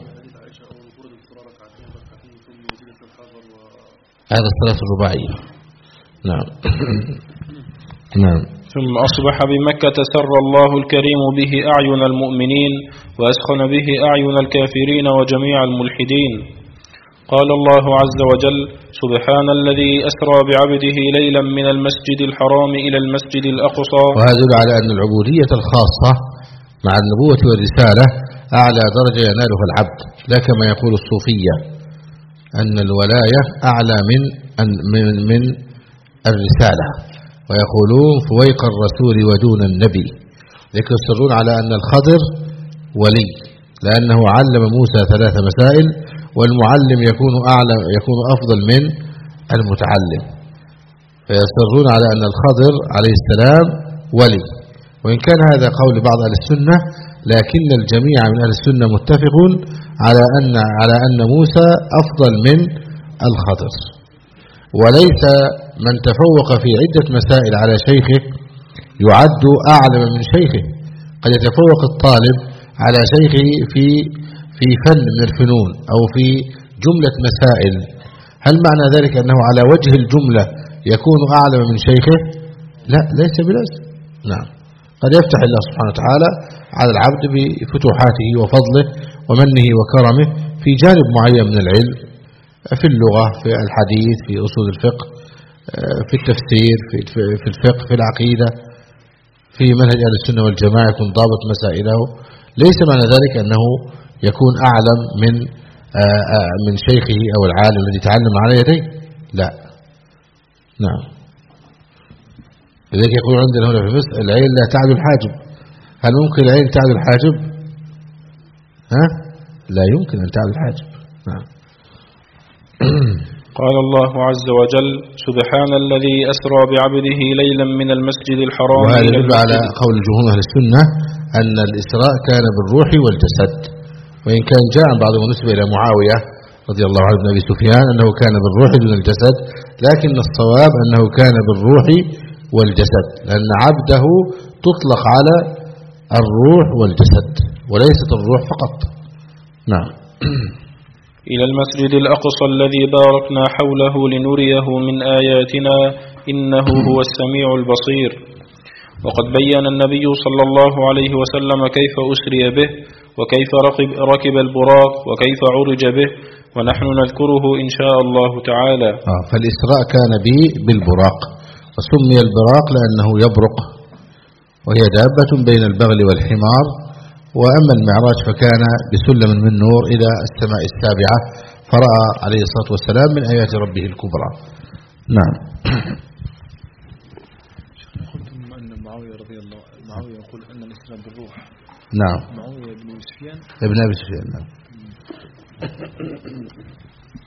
B: هذا الصلاة الرباعية. نعم. نعم.
A: ثم أصبح بمكة سر الله الكريم به أعين المؤمنين، وأسخن به أعين الكافرين وجميع الملحدين. قال الله عز وجل: سبحان الذي أسرى بعبده ليلا من المسجد الحرام إلى المسجد الأقصى.
B: وهذا يدل على أن العبودية الخاصة مع النبوة والرسالة أعلى درجة ينالها العبد، لا كما يقول الصوفية أن الولاية أعلى من الرسالة، ويقولون فويق الرسول ودون النبي، لكن يصرون على أن الخضر ولي لأنه علم موسى 3 مسائل، والمعلم يكون أفضل من المتعلم، فيصرون على أن الخضر عليه السلام ولي. وإن كان هذا قول بعض أهل السنة، لكن الجميع من أهل السنة متفقون على أن موسى أفضل من الخضر، وليس من تفوق في عدة مسائل على شيخه يعد أعلم من شيخه. قد يتفوق الطالب على شيخه في فن من الفنون أو في جملة مسائل، هل معنى ذلك أنه على وجه الجملة يكون أعلم من شيخه؟ لا، ليس بلازم. نعم. قد يفتح الله سبحانه وتعالى على العبد بفتوحاته وفضله ومنه وكرمه في جانب معين من العلم، في اللغة، في الحديث، في أصول الفقه، في التفسير، في الفقه، في العقيدة، في منهج أهل السنة والجماعة يكون ضابط مسائله. ليس معنى ذلك أنه يكون أعلم من شيخه أو العالم الذي تعلم على يديه، لا. نعم. لذلك يقول عندنا هنا في مصر العين لا تعدو الحاجب. هل ممكن العين تعدو الحاجب؟ لا يمكن أن تعدو الحاجب. نعم.
A: قال الله عز وجل: سبحان الذي أسرى بعبده ليلا من المسجد الحرام
B: وهذا
A: إلى
B: يدل على
A: المسجد.
B: قول جمهور أهل السنة أن الإسراء كان بالروح والجسد، وإن كان جاء عن بعض النسبة إلى معاوية رضي الله عنه بن أبي سفيان أنه كان بالروح دون الجسد، لكن الصواب أنه كان بالروح والجسد، لأن عبده تطلق على الروح والجسد وليست الروح فقط. نعم.
A: إلى المسجد الأقصى الذي باركنا حوله لنريه من آياتنا إنه هو السميع البصير. وقد بيّن النبي صلى الله عليه وسلم كيف أسري به، وكيف ركب البراق، وكيف عرج به، ونحن نذكره إن شاء الله تعالى.
B: فالإسراء كان به بالبراق، وسمي البراق لأنه يبرق، وهي دابة بين البغل والحمار. وأما المعراج فكان بسلم من نور إلى السماء السابعة، فرأى عليه الصلاة والسلام من آيات ربه الكبرى. نعم.
D: قلتم أن معاوية يقول أن الإسراء بالروح.
B: نعم.
D: معاوية بن سفيان
B: ابن أبي سفيان. نعم.